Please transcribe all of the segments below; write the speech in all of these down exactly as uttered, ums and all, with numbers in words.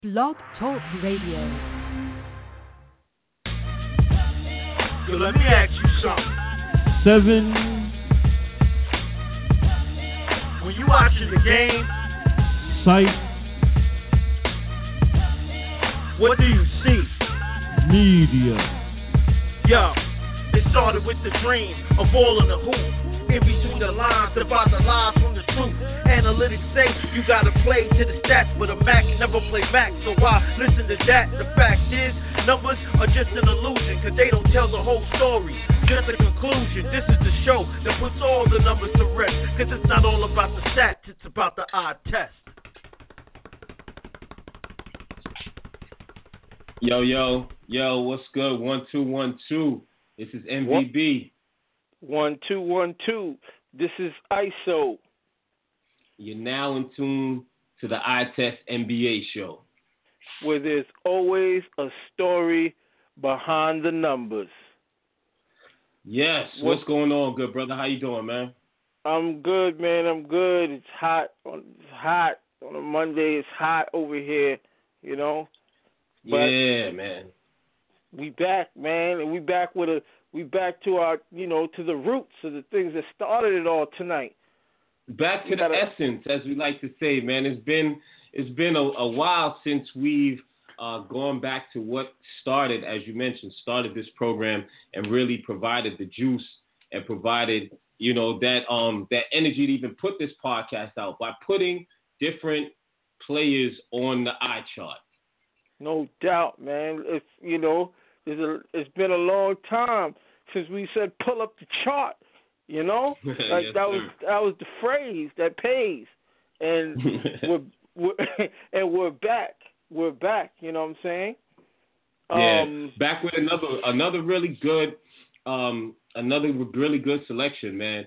Blog Talk Radio. So let me ask you something. Seven. When you watching the game, Sight. what do you see? Media. Yo, it started with the dream of all in the hoop. In between the lines, divide the lies from the truth. Analytics say you gotta play to the stats, but a Mac never play Mac. So why listen to that? The fact is, numbers are just an illusion, cause they don't tell the whole story. Just a conclusion. This is the show that puts all the numbers to rest. Cause it's not all about the stats, it's about the eye test. Yo, yo, yo, what's good? One, two, one, two. This is M V B. One, two, one, two. This is I S O. You're now in tune to the Eye Test N B A show, where there's always a story behind the numbers. Yes. What, what's going on, good brother? How you doing, man? I'm good, man. I'm good. It's hot. It's hot on a Monday. It's hot over here, you know. But yeah, man. We back, man, and we back with a we back to our, you know, to the roots of the things that started it all tonight. Back to we the gotta, essence, as we like to say, man. It's been it's been a, a while since we've uh, gone back to what started, as you mentioned, started this program and really provided the juice and provided, you know, that um that energy to even put this podcast out by putting different players on the eye chart. No doubt, man. It's, you know, it's, a, it's been a long time since we said pull up the chart. You know, like yes, that was sir. that was the phrase that pays, and we're, we're and we're back. We're back. You know what I'm saying? Yeah, um, back with another another really good um another really good selection, man.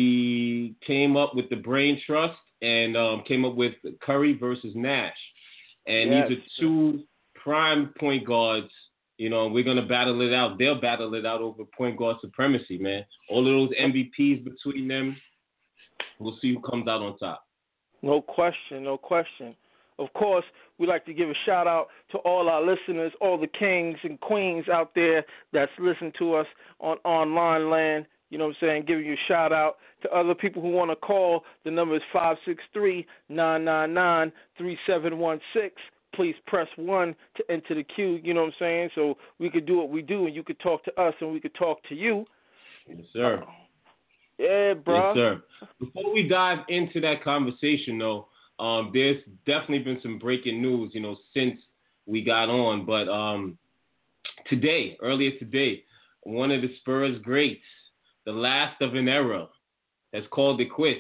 We came up with the Brain Trust and um, came up with Curry versus Nash, and yes. these are two prime point guards. You know, we're going to battle it out. They'll battle it out over point guard supremacy, man. All of those M V Ps between them, we'll see who comes out on top. No question, no question. Of course, we like to give a shout-out to all our listeners, all the kings and queens out there that's listening to us on online land. You know what I'm saying? Giving you a shout-out to other people who want to call. The number is five six three, nine nine nine, three seven one six. Please press one to enter the queue, you know what I'm saying? So we could do what we do, and you could talk to us, and we could talk to you. Yes, sir. Uh, yeah, bro. Yes, sir. Before we dive into that conversation, though, um, there's definitely been some breaking news, you know, since we got on. But um, today, earlier today, one of the Spurs greats, the last of an era, has called it quits.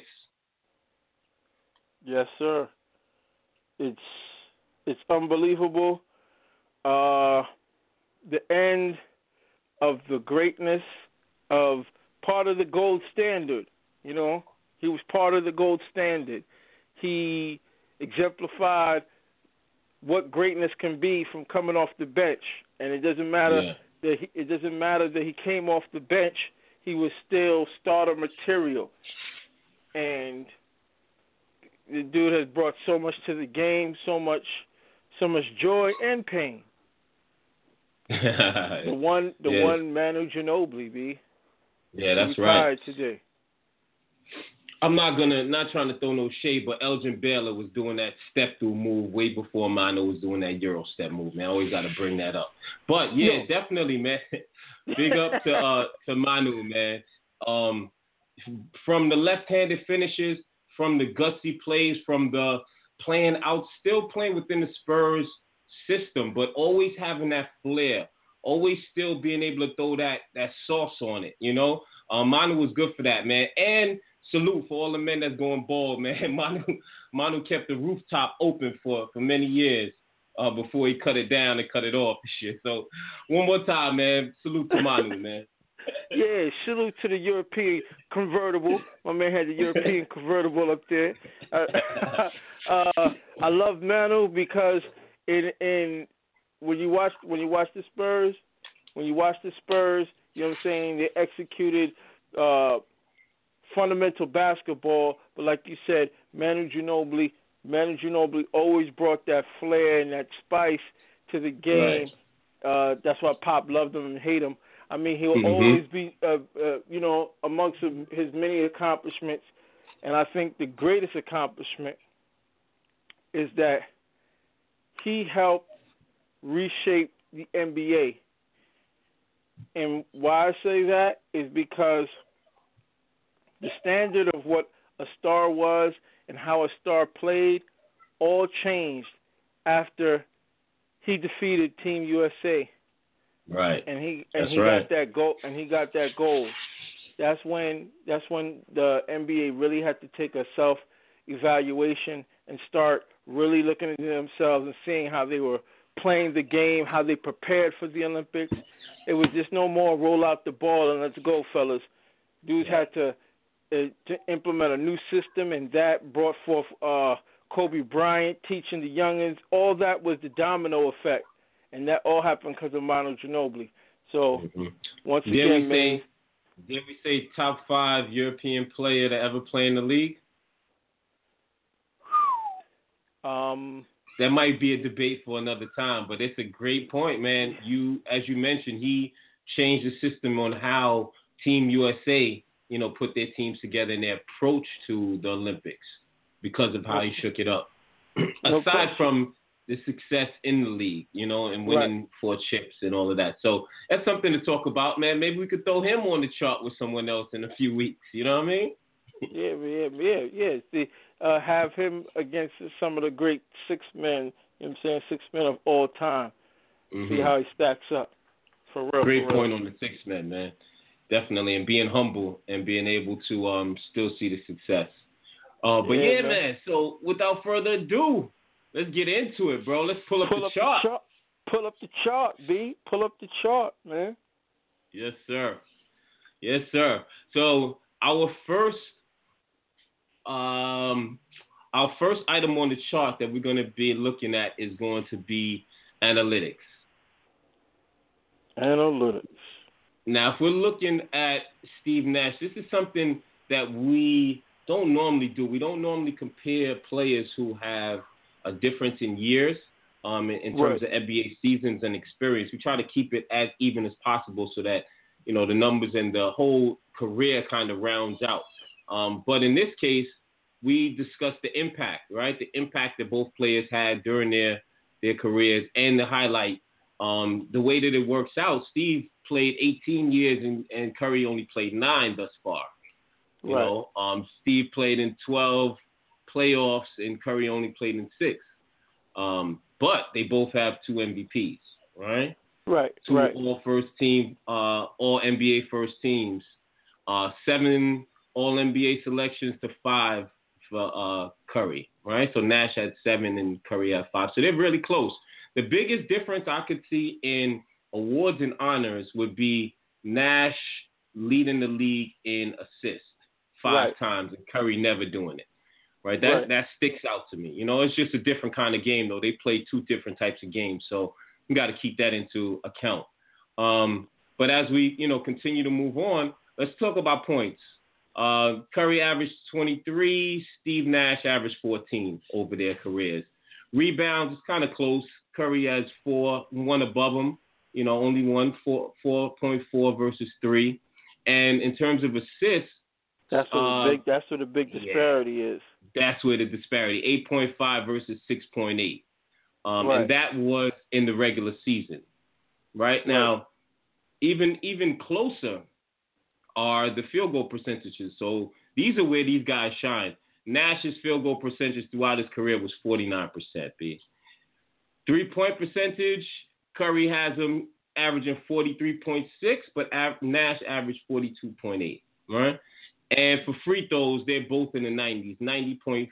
Yes, sir. It's... It's unbelievable. Uh, the end of the greatness of part of the gold standard. You know, he was part of the gold standard. He exemplified what greatness can be from coming off the bench, and it doesn't matter yeah. that he, it doesn't matter that he came off the bench. He was still starter material, and the dude has brought so much to the game, so much. So much joy and pain. the one, the yeah. one Manu Ginobili, B. Yeah, that's he right. retired today. I'm not gonna, not trying to throw no shade, but Elgin Baylor was doing that step through move way before Manu was doing that Euro step move. Man, I always got to bring that up. But yeah, no. definitely, man. Big up to uh, to Manu, man. Um, from the left-handed finishes, from the gutsy plays, from the playing out, still playing within the Spurs system, but always having that flair, always still being able to throw that that sauce on it, you know? Um, Manu was good for that, man. And salute for all the men that's going bald, man. Manu Manu kept the rooftop open for, for many years uh, before he cut it down and cut it off and shit. So one more time, man, salute to Manu, man. Yeah, salute to the European convertible. My man had the European convertible up there. Uh, uh, I love Manu because in in when you watch when you watch the Spurs, when you watch the Spurs, you know what I'm saying, they executed uh, fundamental basketball. But like you said, Manu Ginobili Manu Ginobili always brought that flair and that spice to the game. Right. Uh, that's why Pop loved him and hated him. I mean, he'll mm-hmm. always be, uh, uh, you know, amongst his many accomplishments. And I think the greatest accomplishment is that he helped reshape the N B A. And why I say that is because the standard of what a star was and how a star played all changed after he defeated Team U S A. Right. And he and that's he right. got that goal and he got that goal. That's when that's when the N B A really had to take a self evaluation and start really looking at themselves and seeing how they were playing the game, how they prepared for the Olympics. It was just no more roll out the ball and let's go, fellas. Dudes yeah. had to uh, to implement a new system, and that brought forth uh, Kobe Bryant teaching the youngins. All that was the domino effect, and that all happened because of Manu Ginobili. So mm-hmm. once did again, we man, say, did we say top five European player to ever play in the league? Um, that might be a debate for another time, but it's a great point, man. You, as you mentioned, he changed the system on how Team U S A, you know, put their teams together in their approach to the Olympics because of how he shook it up. No Aside question. from the success in the league, you know, and winning right. four chips and all of that. So that's something to talk about, man. Maybe we could throw him on the chart with someone else in a few weeks. You know what I mean? yeah, yeah, yeah, yeah. See, uh, have him against some of the great six men, you know what I'm saying, six men of all time. Mm-hmm. See how he stacks up. For real. Great for real. point on the six men, man. Definitely. And being humble and being able to um still see the success. Uh, but yeah, yeah man. man. So without further ado, let's get into it, bro. Let's pull up pull the up chart. The chart. Pull up the chart, B. Pull up the chart, man. Yes, sir. Yes, sir. So our first um our first item on the chart that we're going to be looking at is going to be analytics. Analytics. Now, if we're looking at Steve Nash, this is something that we don't normally do. We don't normally compare players who have a difference in years um, in, in terms right. of N B A seasons and experience. We try to keep it as even as possible so that, you know, the numbers and the whole career kind of rounds out. Um, but in this case, we discussed the impact, right? The impact that both players had during their, their careers and the highlight. Um, the way that it works out, Steve played eighteen years and, and Curry only played nine thus far. You right. know, um, Steve played in twelve playoffs and Curry only played in six. Um, but they both have two M V Ps, right? Right. Two right. all first team, uh, all N B A first teams, uh, seven all N B A selections to five for uh, Curry, right? So Nash had seven and Curry had five. So they're really close. The biggest difference I could see in awards and honors would be Nash leading the league in assists five right. times and Curry never doing it. Right? That right. that sticks out to me. You know, it's just a different kind of game though. They play two different types of games. So we got to keep that into account. Um, but as we, you know, continue to move on, let's talk about points. Uh, Curry averaged twenty-three, Steve Nash averaged fourteen over their careers. Rebounds is kind of close. Curry has four, one above him. You know, only one, four, four point four versus three. And in terms of assists, that's what uh, the big. That's what the big disparity yeah, is. That's where the disparity: eight point five versus six point eight, um, right. and that was in the regular season. Right, right now, even even closer are the field goal percentages. So these are where these guys shine. Nash's field goal percentage throughout his career was forty-nine percent. B. Three-point percentage, Curry has him averaging forty-three point six, but Nash averaged forty-two point eight, right? And for free throws, they're both in the nineties, ninety point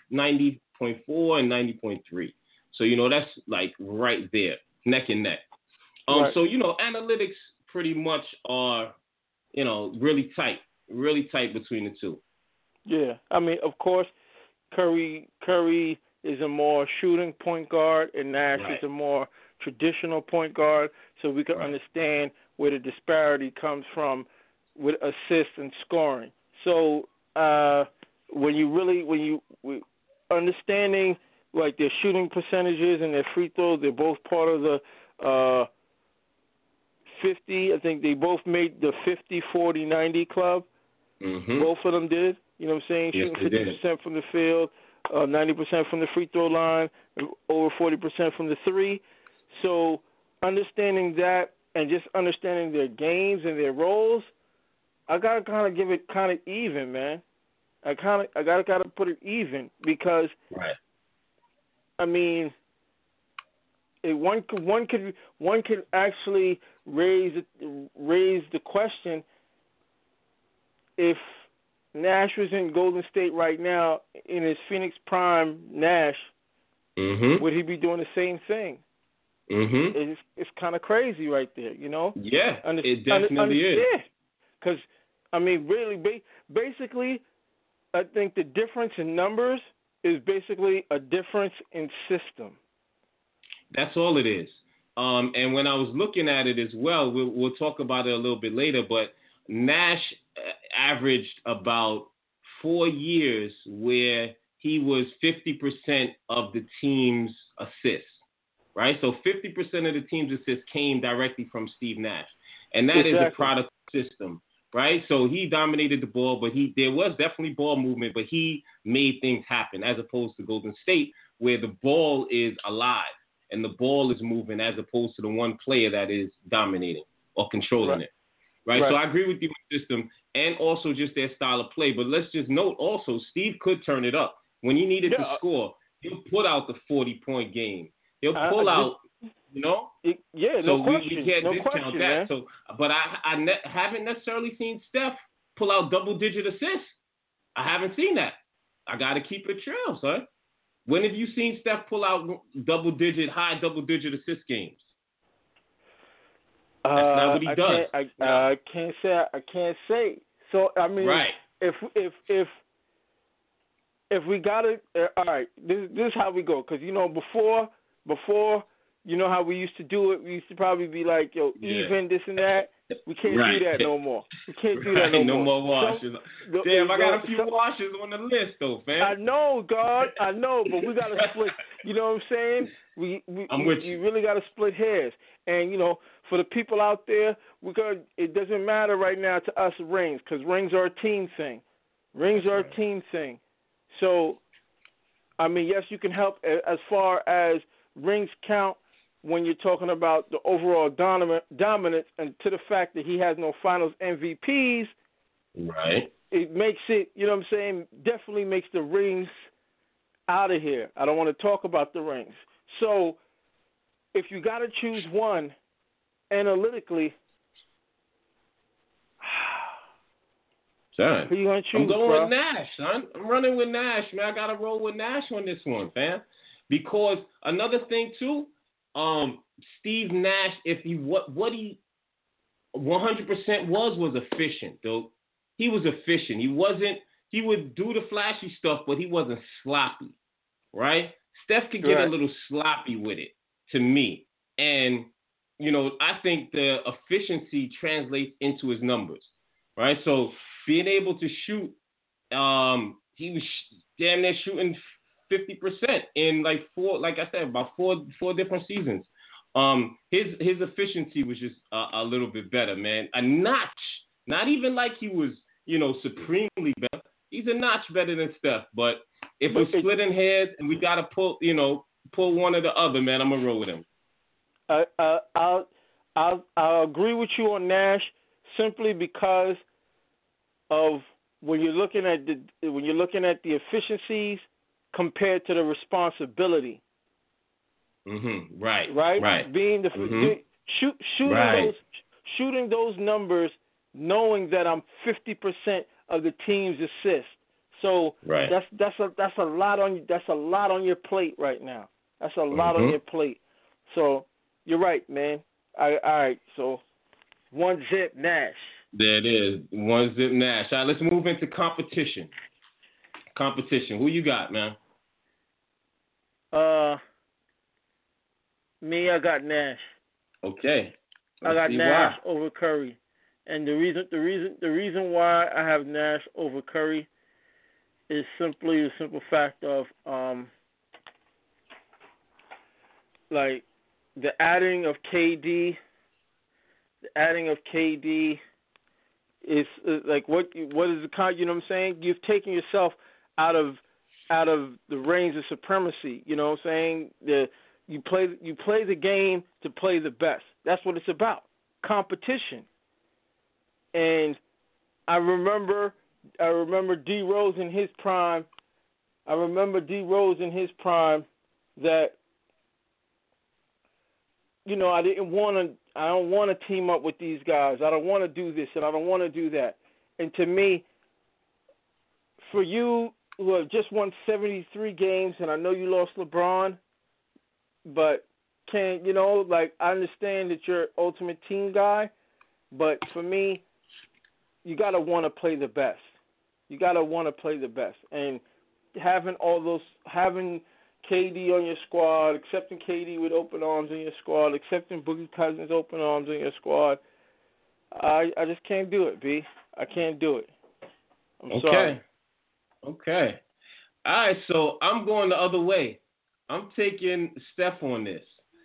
four and ninety point three. So, you know, that's like right there, neck and neck. Um, right. So, you know, analytics pretty much are, you know, really tight, really tight between the two. Yeah. I mean, of course, Curry Curry is a more shooting point guard, and Nash right. is a more traditional point guard, so we can right. understand where the disparity comes from with assists and scoring. So uh, when you really, when you we, understanding like their shooting percentages and their free throws, they're both part of the uh, fifty. I think they both made the fifty, forty, ninety club. Mm-hmm. Both of them did. You know what I'm saying? Yes, Shooting they fifty percent from the field, uh, ninety percent from the free throw line, and over forty percent from the three. So understanding that and just understanding their games and their roles, I gotta kind of give it kind of even, man. I kind of I gotta gotta put it even because, right. I mean, it, one could one could one could actually raise raise the question if Nash was in Golden State right now in his Phoenix prime, Nash, mm-hmm. would he be doing the same thing? Mm-hmm. It's it's kind of crazy right there, you know? Yeah, Under, it definitely under, is. Yeah, because, I mean, really, ba- basically, I think the difference in numbers is basically a difference in system. That's all it is. Um, and when I was looking at it as well, we'll, we'll talk about it a little bit later, but Nash averaged about four years where he was fifty percent of the team's assists, right? So fifty percent of the team's assists came directly from Steve Nash. And that exactly. is a product system, right? So he dominated the ball, but he there was definitely ball movement, but he made things happen as opposed to Golden State where the ball is alive and the ball is moving as opposed to the one player that is dominating or controlling right. it. Right? right, so I agree with you with system and also just their style of play. But let's just note also, Steve could turn it up. When he needed yeah. to score, he'll put out the forty-point game. He'll pull I, I out, you know? It, yeah, so no we, question. we can't no discount question, that. Man. So, But I, I ne- haven't necessarily seen Steph pull out double-digit assists. I haven't seen that. I got to keep it real, son. When have you seen Steph pull out double-digit, high double-digit assist games? That's uh, not what he I does. Can't, I, uh, I can't say. I can't say. So I mean, right. if if if if we got it, uh, all right. This this is how we go. Because you know before before you know how we used to do it. We used to probably be like, yo, yeah. even this and that. We can't right. do that no more. We can't do right. that no, no more. more washes. So, Damn, I got so, a few so, washes on the list though, fam. I know, God, I know, but we got to split. You know what I'm saying? We we I'm we, with we you. really got to split hairs. And you know, for the people out there, we got. It doesn't matter right now to us rings because rings are a team thing. Rings That's are right. a team thing. So, I mean, yes, you can help as far as rings count when you're talking about the overall dominant, dominance and to the fact that he has no finals M V Ps. Right. It makes it, you know what I'm saying, definitely makes the rings out of here. I don't want to talk about the rings. So if you got to choose one analytically, son, who you going to choose, I'm going bro? with Nash, son. I'm running with Nash, man. I got to roll with Nash on this one, fam. Because another thing, too, um, Steve Nash, if he what what he one hundred percent was, was efficient, dude. He was efficient. He wasn't, he would do the flashy stuff, but he wasn't sloppy, right? Steph could get right. a little sloppy with it, to me. And, you know, I think the efficiency translates into his numbers, right? So being able to shoot, um, he was damn near shooting fifty percent in like four, like I said, about four four different seasons. Um, his his efficiency was just a, a little bit better, man. A notch, not even like he was, you know, supremely better. He's a notch better than Steph. But if But we're it, splitting hairs and we gotta pull, you know, pull one or the other, man, I'm gonna roll with him. Uh, uh, I'll, I'll, I'll agree with you on Nash simply because of when you're looking at the when you're looking at the efficiencies compared to the responsibility. Mm-hmm. Right. Right. Right. Being the mm-hmm. shoot, shooting right. those shooting those numbers, knowing that I'm fifty percent of the team's assists. So right. that's that's a that's a lot on that's a lot on your plate right now. That's a lot mm-hmm. on your plate. So you're right, man. All right, all right. So one zip Nash. There it is. One zip Nash. All right, let's move into competition. Competition. Who you got, man? Uh, me, I got Nash. Okay. Let's I got Nash why. over Curry, and the reason, the reason, the reason why I have Nash over Curry is simply the simple fact of um, like the adding of K D, the adding of K D is uh, like what what is the kind? You know what I'm saying? You've taken yourself out of out of the reigns of supremacy. You know what I'm saying? The you play you play the game to play the best. That's what it's about. Competition. And I remember I remember D Rose in his prime. I remember D Rose in his prime that you know I didn't want to. I don't want to team up with these guys. I don't want to do this and I don't want to do that. And to me, for you who have just won seventy-three games, and I know you lost LeBron, but can you know like I understand that you're ultimate team guy, but for me, you gotta want to play the best. You gotta want to play the best, and having all those having K D on your squad, accepting K D with open arms in your squad, accepting Boogie Cousins open arms in your squad. I I just can't do it, B. I can't do it. I'm okay. sorry. Okay. All right, so I'm going the other way. I'm taking Steph on this.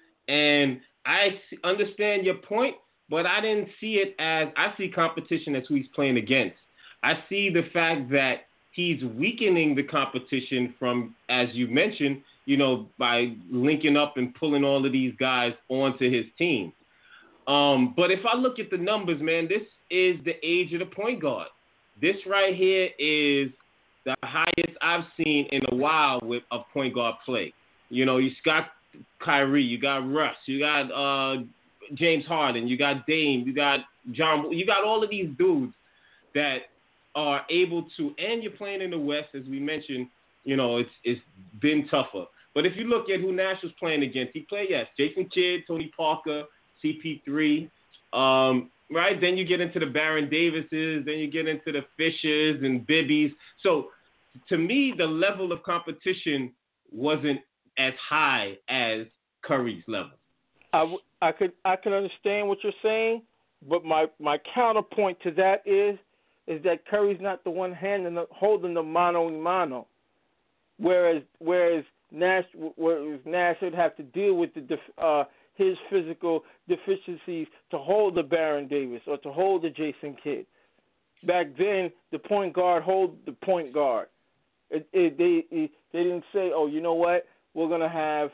And I understand your point, but I didn't see it as – I see competition as who he's playing against. I see the fact that he's weakening the competition from, as you mentioned, you know, by linking up and pulling all of these guys onto his team. Um, but if I look at the numbers, man, this is the age of the point guard. This right here is the highest I've seen in a while with a point guard play. You know, you got Kyrie, you got Russ, you got uh, James Harden, you got Dame, you got John, you got all of these dudes that are able to, and you're playing in the West, as we mentioned, you know, it's it's been tougher. But if you look at who Nash was playing against, he played, yes, Jason Kidd, Tony Parker, C P three, um, right? Then you get into the Baron Davises, then you get into the Fishers and Bibbies. So to me, the level of competition wasn't as high as Curry's level. I, w- I could I can understand what you're saying, but my, my counterpoint to that is is that Curry's not the one handing the, holding the mano a mano, whereas whereas Nash whereas Nash would have to deal with the def, uh, his physical deficiencies to hold the Baron Davis or to hold the Jason Kidd. Back then, the point guard hold the point guard. It, it, they it, they didn't say, oh, you know what, we're gonna have.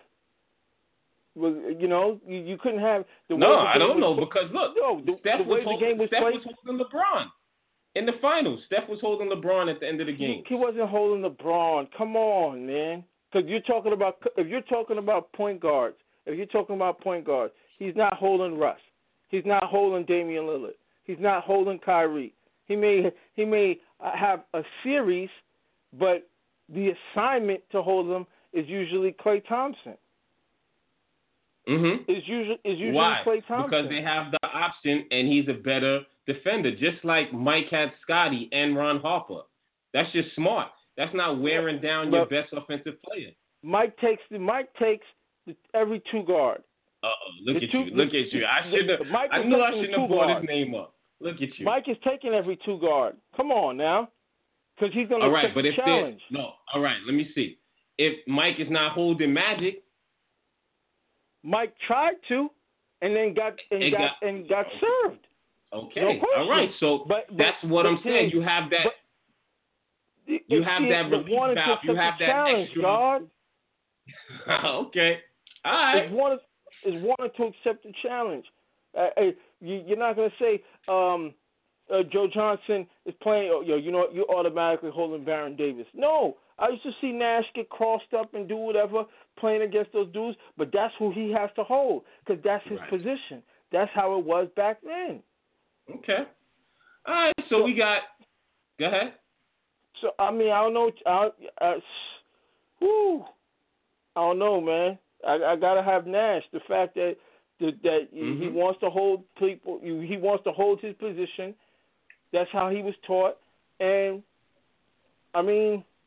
You know, you, you couldn't have the no, way the I don't know was, because look, no, the, Steph, the way was, holding, the game was Steph played, was holding LeBron in the finals. Steph was holding LeBron at the end of the game. He, he wasn't holding LeBron. Come on, man. Because you're talking about if you're talking about point guards, if you're talking about point guards, he's not holding Russ. He's not holding Damian Lillard. He's not holding Kyrie. He may he may have a series, but the assignment to hold them is usually Klay Thompson. Mm-hmm. Is usually is usually Why? Klay Thompson. Because they have the option, and he's a better defender, just like Mike had Scotty and Ron Harper. That's just smart. That's not wearing down your best offensive player. Mike takes the Mike takes the, every two guard. Uh oh, look the at two, you, look at you. I should have. I knew I shouldn't have brought his name up. Look at you. Mike is taking every two guard. Come on now, because he's going to accept right, the challenge. No, all right. Let me see. If Mike is not holding Magic. Mike tried to, and then got and got, got and got served. Okay, no all right. So but, but, that's what but I'm saying. You have that. But, you have see, that relief valve. You have that challenge, extra. God. Okay, all right. Is wanted is wanted to accept the challenge. Uh, uh, you, you're not going to say um, uh, Joe Johnson is playing. Oh, yo, you know, you're automatically holding Baron Davis. No. I used to see Nash get crossed up and do whatever playing against those dudes, but that's who he has to hold because that's his right. position. That's how it was back then. Okay. All right, so, so we got – go ahead. So, I mean, I don't know. I, I, whew, I don't know, man. I, I got to have Nash. The fact that that, that mm-hmm. he wants to hold people – he wants to hold his position. That's how he was taught. And, I mean –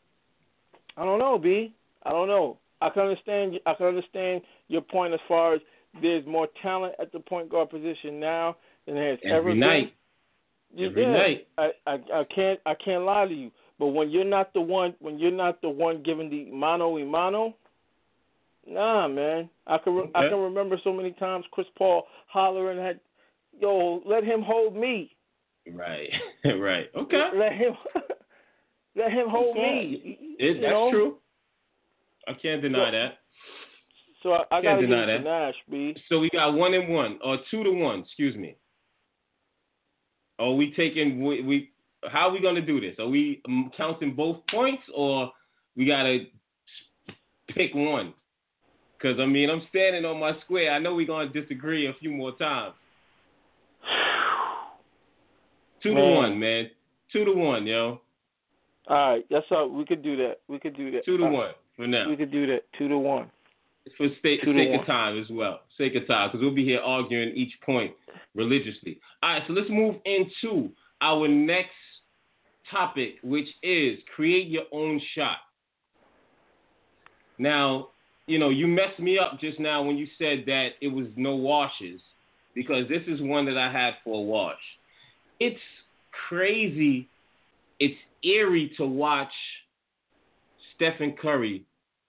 I don't know, B. I don't know. I can understand. I can understand your point as far as there's more talent at the point guard position now than there has Every ever night. been. Every yeah, night. I, I, I can't. I can't lie to you. But when you're not the one, when you're not the one giving the mano a mano, Nah, man. I can re- Okay. I can remember so many times Chris Paul hollering at, "Yo, let him hold me." Right. Right. Okay. Let him let him hold Okay. me. It, You that's know? true. I can't deny So- that. So I, I Can't gotta give deny it to that. Nash, B. So we got one and one, or two to one. Excuse me. Are we taking we, we how are we gonna do this? Are we um, counting both points, or we gotta pick one? Because I mean, I'm standing on my square. I know we're gonna disagree a few more times. Two Man. to one, man. Two to one, yo. All right, that's all. We could do that. We could do that. Two to All right. one for now. We could do that. Two to one. For sake, Two to sake one. of time as well. Sake of time, because we'll be here arguing each point religiously. All right, so let's move into our next topic, which is create your own shot. Now, you know, you messed me up just now when you said that it was no washes, because this is one that I had for a wash. It's crazy. It's eerie to watch Stephen Curry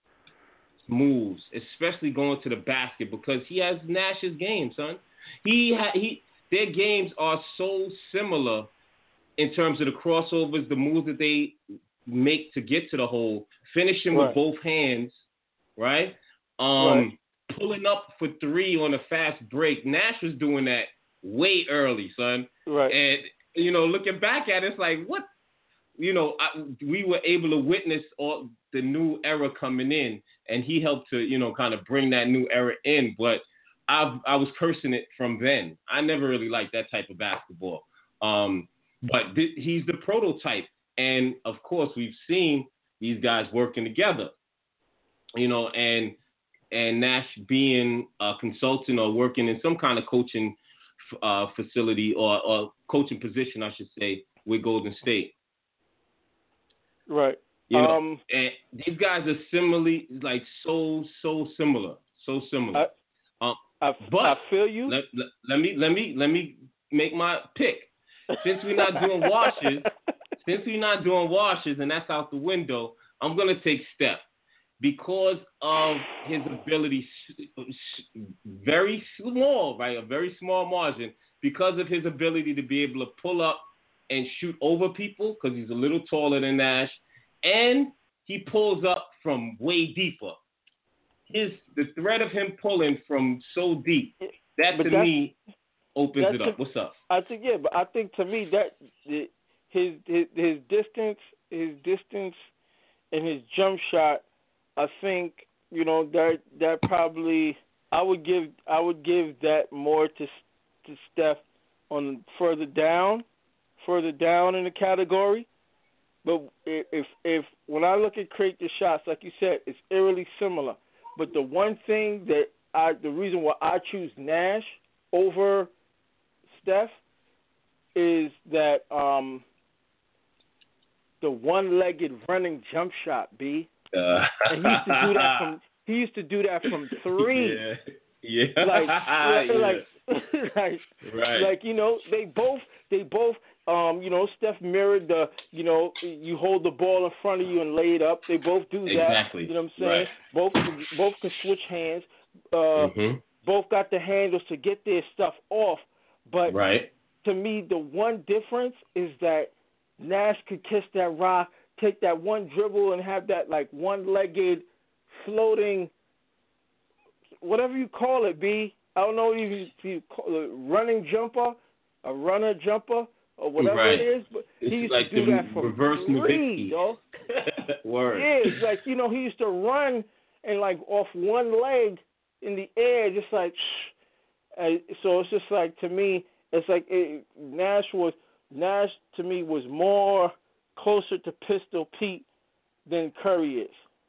moves, especially going to the basket, because he has Nash's game, son. He ha- he their games are so similar in terms of the crossovers, the moves that they make to get to the hole, finishing Right. with both hands, right? Um, Right. Pulling up for three on a fast break. Nash was doing that way early, son. Right. And you know, looking back at it, it's like what. You know, I, we were able to witness all the new era coming in, and he helped to, you know, kind of bring that new era in. But I, I was cursing it from then. I never really liked that type of basketball. Um, but th- he's the prototype, and of course, we've seen these guys working together. You know, and and Nash being a consultant or working in some kind of coaching uh, facility or, or coaching position, I should say, with Golden State. Right. You know, um, and these guys are similarly, like so, so similar, so similar. I, um, I, but I feel you. Let, let, let me, let me, let me make my pick. Since we're not doing washes, since we're not doing washes, and that's out the window, I'm gonna take Steph because of his ability, very small, right, a very small margin, because of his ability to be able to pull up and shoot over people, because he's a little taller than Nash, and he pulls up from way deeper. His the threat of him pulling from so deep, that But to that's- me opens that's it up. the- What's up? I think yeah, but I think to me that the, his his his distance, his distance, and his jump shot, I think you know that that probably I would give I would give that more to to Steph on further down, further down in the category. But if if when I look at create the shots, like you said, it's eerily similar. But the one thing that I the reason why I choose Nash over Steph is that um, the one-legged running jump shot, B. Uh, And he used to do that from he used to do that from three. Yeah. Yeah. Like, yeah. like, like, Right. like, you know, they both, they both, um, you know, Steph mirrored the, you know, you hold the ball in front of you and lay it up. They both do that. Exactly. You know what I'm saying? Right. Both, both can switch hands. Uh, Mm-hmm. Both got the handles to get their stuff off. But Right. to me, the one difference is that Nash could kiss that rock, take that one dribble, and have that like one-legged floating, whatever you call it, B. I don't know if you call it running jumper, a runner jumper, or whatever Right. it is. But he It's used like to do the that from reverse three, Nowitzki. yo. Word. Yeah, it's like, you know, he used to run and like off one leg in the air, just like. Uh, so it's just like, to me, it's like it, Nash was Nash to me was more closer to Pistol Pete than Curry is.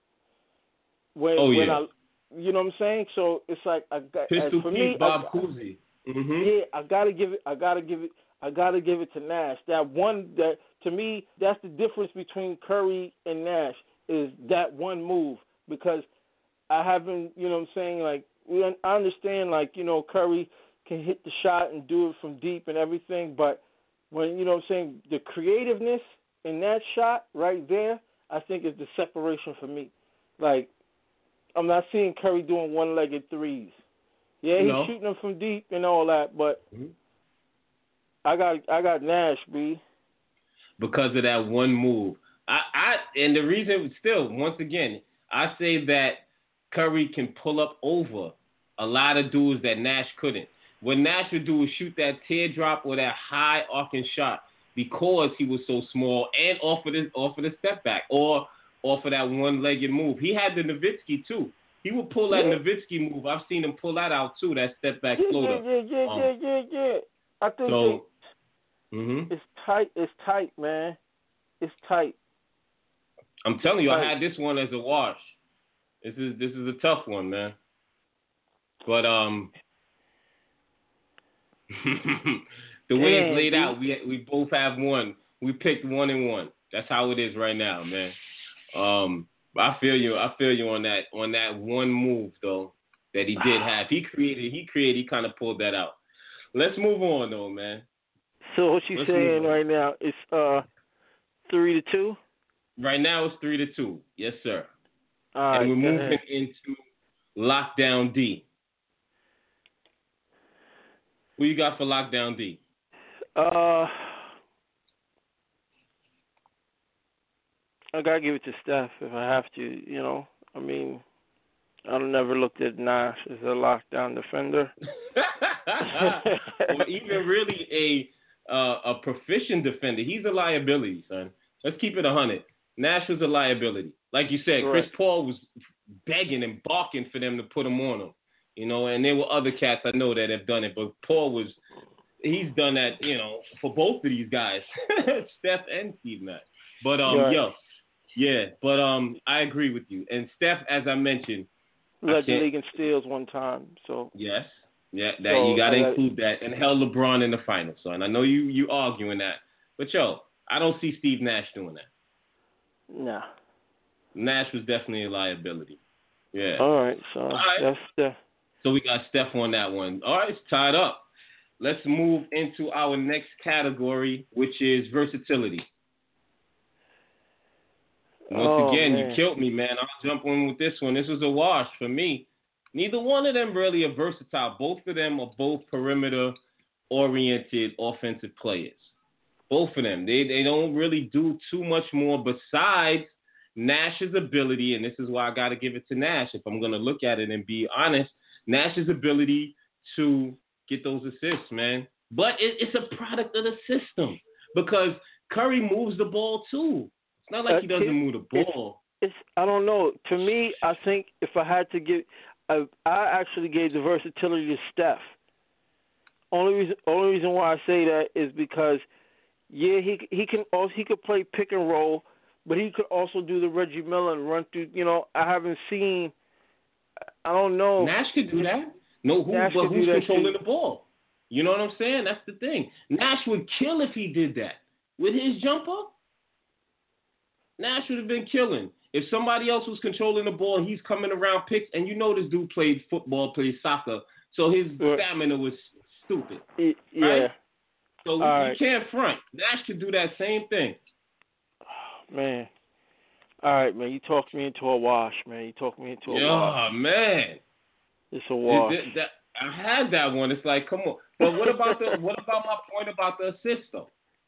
When, Oh, when yeah. I, you know what I'm saying? So it's like I got Pistol for Pete, me, Bob I, Cousy. Mm-hmm. yeah, I gotta give it. I gotta give it. I gotta give it to Nash. That one, that to me, that's the difference between Curry and Nash is that one move, because I haven't, you know what I'm saying, like we I understand, like, you know, Curry can hit the shot and do it from deep and everything, but when, you know what I'm saying, the creativeness in that shot right there, I think is the separation for me. Like, I'm not seeing Curry doing one-legged threes. Yeah, he's no. shooting them from deep and all that, but mm-hmm. I got I got Nash, B. Because of that one move. I, I and the reason still, once again, I say that Curry can pull up over a lot of dudes that Nash couldn't. What Nash would do is shoot that teardrop or that high arcing shot because he was so small and off of the off of the step back or off of that one-legged move. He had the Nowitzki too. He would pull that yeah. Nowitzki move. I've seen him pull that out too. That step back yeah, floater. Yeah, yeah, um, yeah, yeah, yeah. I think so, it, mm-hmm. it's tight. It's tight, man. It's tight. I'm telling you, tight. I had this one as a wash. This is this is a tough one, man. But um, the way Damn, it's laid dude. out, we we both have one. We picked one and one. That's how it is right now, man. Um. I feel you. I feel you on that on that one move though that he did have. He created. He created. He kind of pulled that out. Let's move on though, man. So what you Let's saying right now? It's uh three to two. Right now it's three to two. Yes, sir. All right, and we're moving ahead. into lockdown D. Who you got for lockdown D? Uh. I gotta give it to Steph if I have to, you know. I mean, I've never looked at Nash as a lockdown defender. Or even really a uh, a proficient defender. He's a liability, son. Let's keep it a hundred. Nash was a liability. Like you said, Right. Chris Paul was begging and barking for them to put him on him. You know, and there were other cats I know that have done it, but Paul was, he's done that, you know, for both of these guys, Steph and Steve Nash. But, um, Right. yo. Yeah, but um, I agree with you. And Steph, as I mentioned, led the I league in steals one time. So yes, yeah, that so, you got to uh, include that, and held LeBron in the finals. So, and I know you you arguing that, but yo, I don't see Steve Nash doing that. Nah. Nash was definitely a liability. Yeah. All right, so right. that's the. So we got Steph on that one. All right, it's tied up. Let's move into our next category, which is versatility. Once oh, again, man. you killed me, man. I'll jump in with this one. This was a wash for me. Neither one of them really are versatile. Both of them are both perimeter-oriented offensive players. Both of them. They they don't really do too much more besides Nash's ability, and this is why I got to give it to Nash if I'm going to look at it and be honest, Nash's ability to get those assists, man. But it, it's a product of the system because Curry moves the ball too. It's not like he doesn't move the ball. It's, it's I don't know. To me, I think if I had to give, I, I actually gave the versatility to Steph. Only reason, only reason why I say that is because, yeah, he he can also he could play pick and roll, but he could also do the Reggie Miller and run through. You know, I haven't seen. I don't know. Nash could do that. No, who, Nash but could who's do that controlling too. the ball? You know what I'm saying? That's the thing. Nash would kill if he did that with his jumper. Nash would have been killing. If somebody else was controlling the ball, he's coming around picks, and you know this dude played football, played soccer, so his Right. stamina was stupid. Yeah. Right? So you right. can't front. Nash could do that same thing. Oh, man. All right, man. You talked me into a wash, man. You talked me into a wash. Oh, man. It's a wash. It- it- that- I had that one. It's like, come on. But what about the what about my point about the assist, though?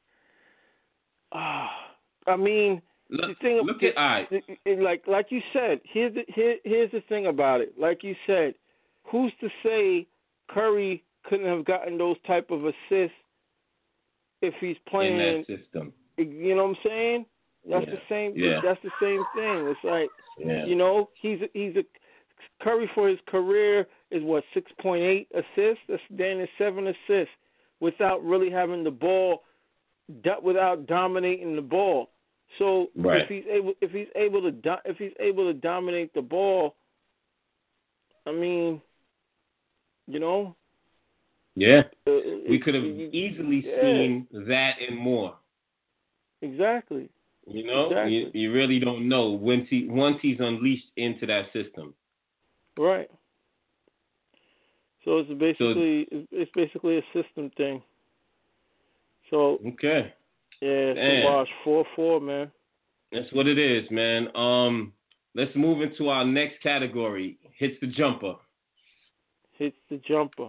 Ah, I mean, Look, the thing, look at, all right. it, it, like like you said, here's the here, here's the thing about it. Like you said, who's to say Curry couldn't have gotten those type of assists if he's playing in that system? You know what I'm saying? That's Yeah. the same. Yeah. That's the same thing. It's like Yeah. you know, he's a, he's a Curry for his career is what six point eight assists. That's Dan is seven assists without really having the ball, without dominating the ball. So Right. if he's able, if he's able to, do, if he's able to dominate the ball, I mean, you know, Yeah. uh, We it- could have it- easily yeah. seen that and more. Exactly. You know, Exactly. you, you really don't know once he once he's unleashed into that system. Right. So it's basically it's, it's basically a system thing. So Okay, yeah, it's Damn. a wash four four, man. that's what it is, man. Um, let's move into our next category. Hits the jumper. Hits the jumper.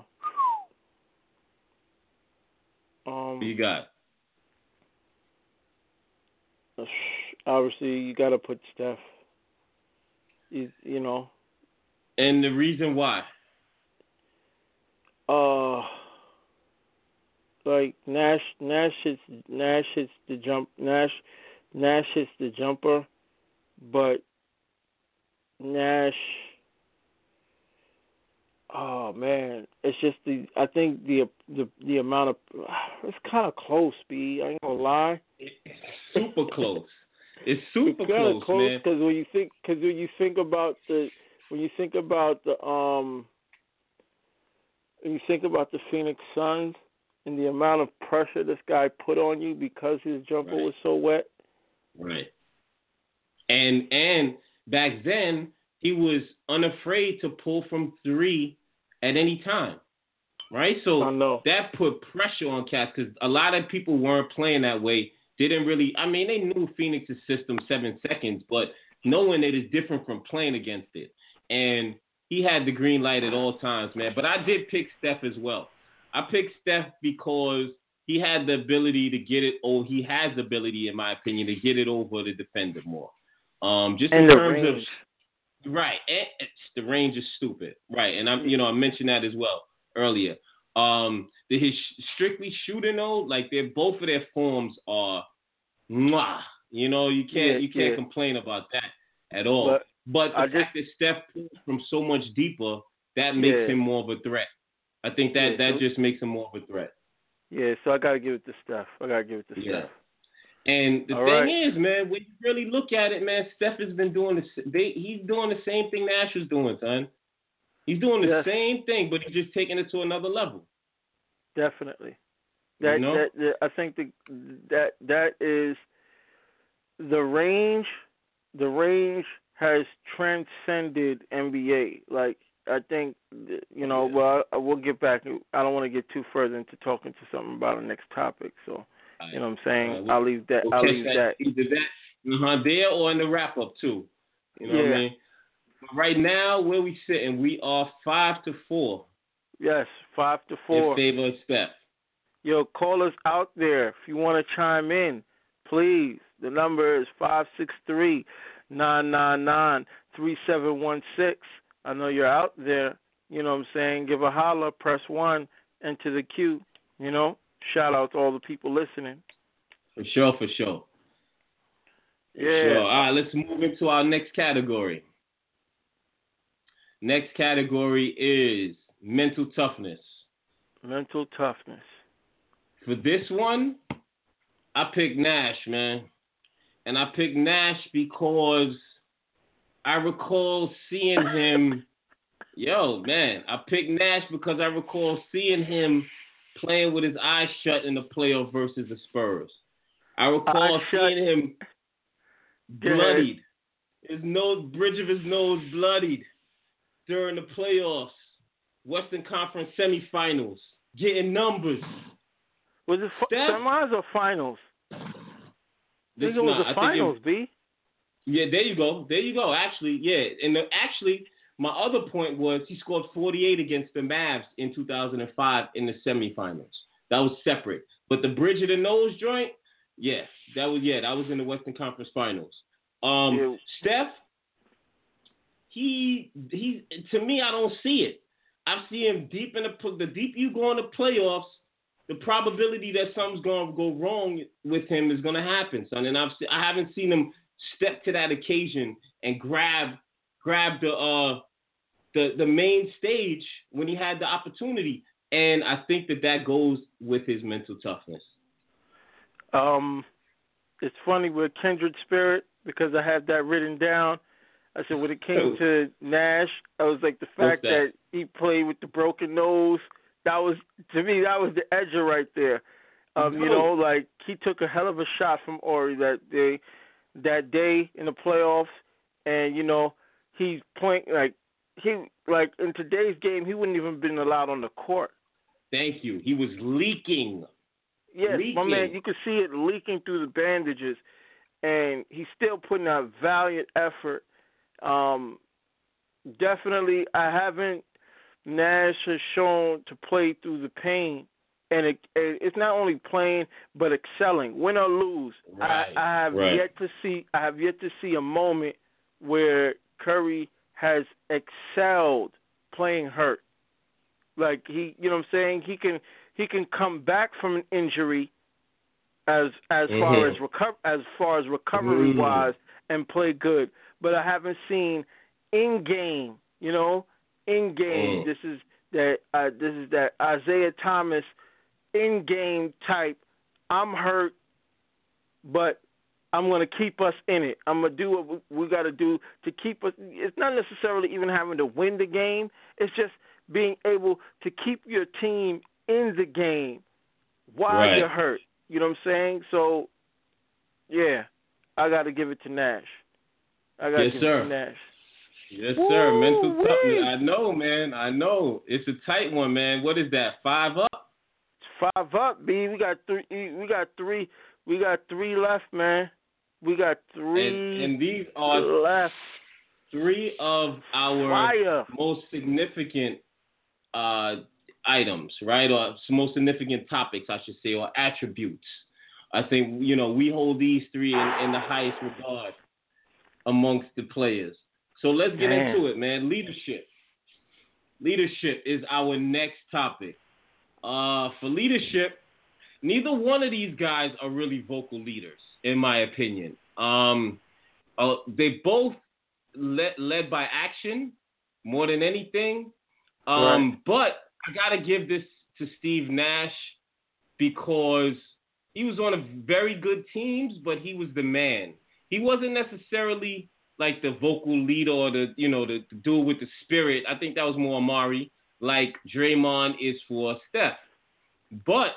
Um, What you got? Obviously, you got to put Steph. You, you know. And the reason why? Uh, like Nash, Nash hits, Nash hits the jump. Nash, Nash hits the jumper, but Nash. Oh man, it's just the. I think the the the amount of. It's kind of close, B. I ain't gonna lie. It's super close. It's super it's kind of close, close man. because when you think, because when you think about the, when you think about the um. When you think about the Phoenix Suns and the amount of pressure this guy put on you because his jumper Right. was so wet. Right. And and back then he was unafraid to pull from three at any time. Right? So I know. that put pressure on cats because a lot of people weren't playing that way. Didn't really I mean they knew Phoenix's system seven seconds, but knowing it is different from playing against it. And he had the green light at all times, man. But I did pick Steph as well. I picked Steph because he had the ability to get it, or he has the ability, in my opinion, to get it over the defender more. Um, just and in the terms range. of right, and it's, the range is stupid, right? And I'm, you know, I mentioned that as well earlier. Um, the, his strictly shooting though, like they're both of their forms are, mwah. You know, you can't Yeah, you can't yeah. complain about that at all. But But the I fact just- that Steph pulls from so much deeper, that makes Yeah. him more of a threat. I think that, Yeah, that so- just makes him more of a threat. Yeah, so I gotta give it to Steph. I gotta give it to Yeah. Steph. And the All thing right. is, man, when you really look at it, man, Steph has been doing this. They, he's doing the same thing Nash was doing, son. He's doing the Yes. same thing, but he's just taking it to another level. Definitely. That, You know? that, that I think the, that that is the range. The range has transcended N B A. Like I think, you know. Yeah. Well, I, we'll get back. I don't want to get too further into talking to something about our next topic. So, Right. you know what I'm saying. Right. We'll- I'll leave that. We'll I'll catch leave that. Either that uh-huh, there or in the wrap up too. You know what Yeah. I mean? But right now, where we sitting, we are five to four Yes, five to in four. favor of Steph. Yo, callers out there, if you want to chime in, please. The number is five six three, nine nine nine, three seven one six. I know you're out there. You know what I'm saying? Give a holler, press one, enter the queue. You know, shout out to all the people listening. For sure, for sure. For Yeah. Sure. All right, let's move into our next category. Next category is mental toughness. Mental toughness. For this one, I picked Nash, man. And I picked Nash because I recall seeing him. Yo, man, I picked Nash because I recall seeing him playing with his eyes shut in the playoff versus the Spurs. I recall Eyes shut. seeing him Go ahead. bloodied. His nose, bridge of his nose bloodied during the playoffs, Western Conference semifinals, getting numbers. Was it f- Steph? semis or finals? I This think it was not- the I think it- finals, B. Yeah, there you go. There you go. Actually, yeah. And the, actually, my other point was he scored forty-eight against the Mavs in two thousand five in the semifinals. That was separate. But the bridge of the nose joint, yeah, that was yeah, that was in the Western Conference Finals. Um, Yeah. Steph, he he to me, I don't see it. I see him deep in the the deep you go in the playoffs, the probability that something's going to go wrong with him is going to happen, son. And I've se- I haven't seen him step to that occasion and grab grab the uh the the main stage when he had the opportunity. And I think that that goes with his mental toughness. Um, it's funny with kindred spirit because I have that written down. I said when it came to Nash, I was like the fact that? that he played with the broken nose. That was to me that was the edger right there. Um, you know, like he took a hell of a shot from Ori that day, that day in the playoffs, and you know he's playing like he like in today's game he wouldn't even been allowed on the court. Thank you. He was leaking. Yes, my man, Leaking. you could see it leaking through the bandages, and he's still putting out valiant effort Um, definitely, I haven't. Nash has shown to play through the pain, and it, it's not only playing but excelling, win or lose. Right, I, I have right. yet to see. I have yet to see a moment where Curry has excelled playing hurt. Like he, you know what I'm saying? He can he can come back from an injury as as mm-hmm. far as reco- as far as recovery mm-hmm. wise and play good. But I haven't seen in game, you know, in game. Mm. This is that uh, this is that Isaiah Thomas in game type. I'm hurt, but I'm going to keep us in it. I'm going to do what we, we got to do to keep us. It's not necessarily even having to win the game. It's just being able to keep your team in the game while right. you're hurt. You know what I'm saying? So, yeah, I got to give it to Nash. I got to yes, give sir. it to Nash. Yes, Woo, sir. Mental wee. toughness. I know, man. I know. It's a tight one, man. What is that? Five up? Five up, B. We got three. We got three. We got three left, man. We got three. And, and these are left. Three of our Fire. most significant uh, items, right? Or most significant topics, I should say, or attributes. I think, you know, we hold these three in, in the highest regard amongst the players. So let's get man. into it, man. Leadership. Leadership is our next topic. Uh, for leadership, neither one of these guys are really vocal leaders, in my opinion. Um, uh, they both led, led by action more than anything. Um, right. But I got to give this to Steve Nash because he was on a very good teams, but he was the man. He wasn't necessarily like the vocal leader or the, you know, the, the dude with the spirit. I think that was more Amari, like Draymond is for Steph. But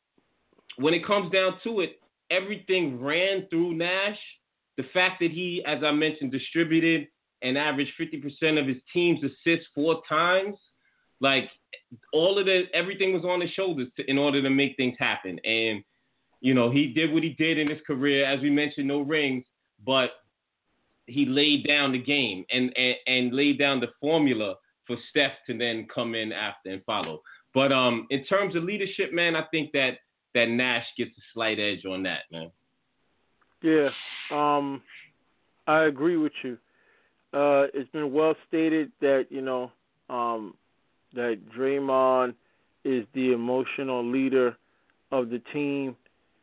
when it comes down to it, everything ran through Nash. The fact that he, as I mentioned, distributed and averaged fifty percent of his team's assists four times, like all of the, everything was on his shoulders to, in order to make things happen. And, you know, he did what he did in his career. As we mentioned, no rings, but he laid down the game and, and, and laid down the formula for Steph to then come in after and follow. But um, in terms of leadership, man, I think that, that Nash gets a slight edge on that, man. Yeah, um, I agree with you. Uh, it's been well stated that, you know, um, that Draymond is the emotional leader of the team,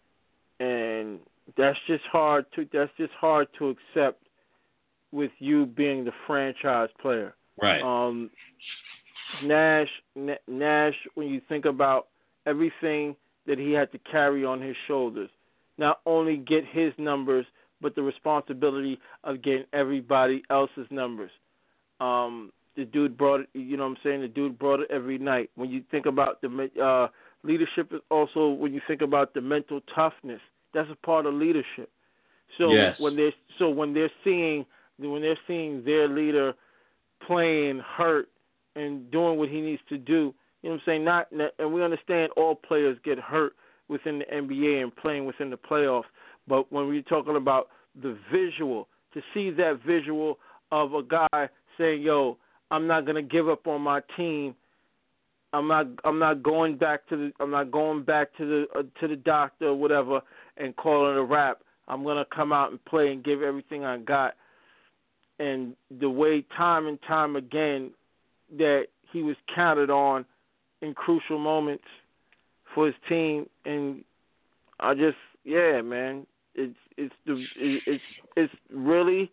and that's just hard to that's just hard to accept with you being the franchise player. Right. Um, Nash, N- Nash, when you think about everything that he had to carry on his shoulders, not only get his numbers, but the responsibility of getting everybody else's numbers. Um, the dude brought it, you know what I'm saying? The dude brought it every night. When you think about the uh, leadership, is also when you think about the mental toughness, that's a part of leadership. So yes. when they're so when they're seeing when they're seeing their leader playing hurt and doing what he needs to do, you know what I'm saying? Not and we understand all players get hurt within the N B A and playing within the playoffs. But when we're talking about the visual, to see that visual of a guy saying, "Yo, I'm not gonna give up on my team. I'm not. I'm not going back to the. I'm not going back to the uh, to the doctor or whatever and calling it a wrap. I'm gonna come out and play and give everything I got." And the way time and time again that he was counted on in crucial moments for his team, and I just, yeah, man, it's it's the it's it's really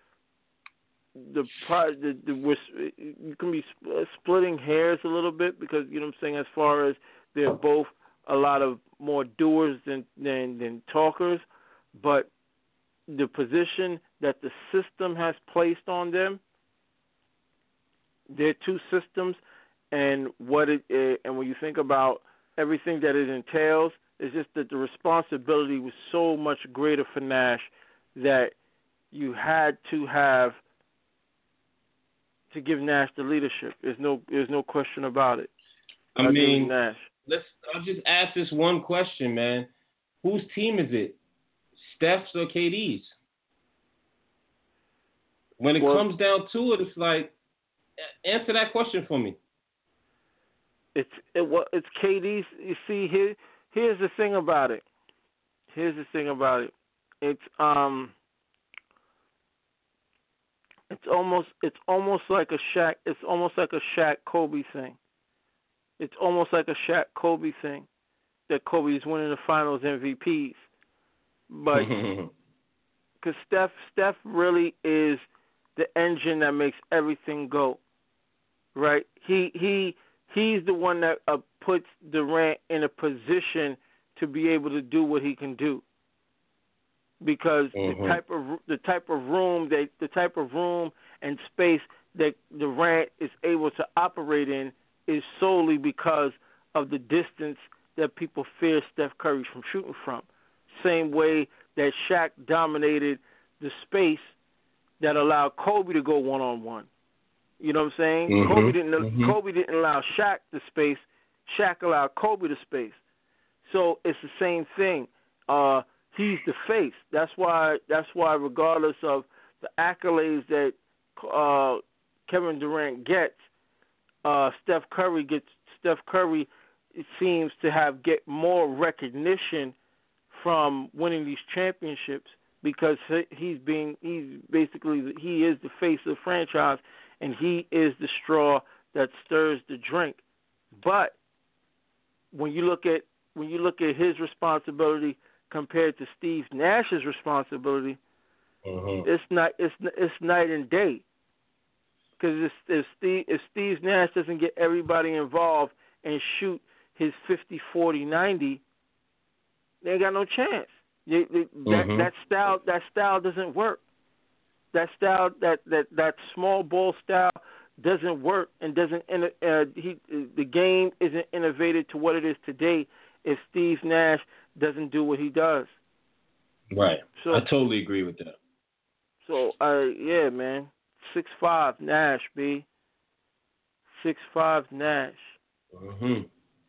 the the, the you can be splitting hairs a little bit because you know what I'm saying as far as they're both a lot of more doers than than, than talkers, but the position that the system has placed on them, their two systems, and what it and when you think about everything that it entails, it's just that the responsibility was so much greater for Nash that you had to have to give Nash the leadership. There's no there's no question about it. I, I mean, Nash. Let's I'll just ask this one question, man. Whose team is it? Steph's or K D's? when it well, comes down to it, it's like, answer that question for me. It's it, well, it's K D's. You see, here here's the thing about it. Here's the thing about it. It's um. It's almost it's almost like a Shaq. It's almost like a Shaq Kobe thing. It's almost like a Shaq Kobe thing that Kobe is winning the Finals M V Ps, but because Steph Steph really is the engine that makes everything go. Right? He he he's the one that uh, puts Durant in a position to be able to do what he can do. Because mm-hmm. the type of the type of room that the type of room and space that Durant is able to operate in is solely because of the distance that people fear Steph Curry from shooting from. Same way that Shaq dominated the space that allowed Kobe to go one on one. You know what I'm saying? Mm-hmm. Kobe didn't mm-hmm. Kobe didn't allow Shaq the space. Shaq allowed Kobe the space. So it's the same thing. Uh, He's the face. That's why. That's why, regardless of the accolades that uh, Kevin Durant gets, uh, Steph Curry gets. Steph Curry it seems to have get more recognition from winning these championships because he's being. He's basically he is the face of the franchise, and he is the straw that stirs the drink. But when you look at when you look at his responsibility compared to Steve Nash's responsibility, mm-hmm. it's not it's it's night and day. Because if, if Steve if Steve Nash doesn't get everybody involved and shoot his fifty, forty, ninety, they ain't got no chance. They, they, mm-hmm. That that style that style doesn't work. That style that, that, that small ball style doesn't work and doesn't uh, he the game isn't innovated to what it is today if Steve Nash doesn't do what he does. Right. So, I totally agree with that. So, uh, yeah, man. six five Nash, B. six five Nash. Mm-hmm.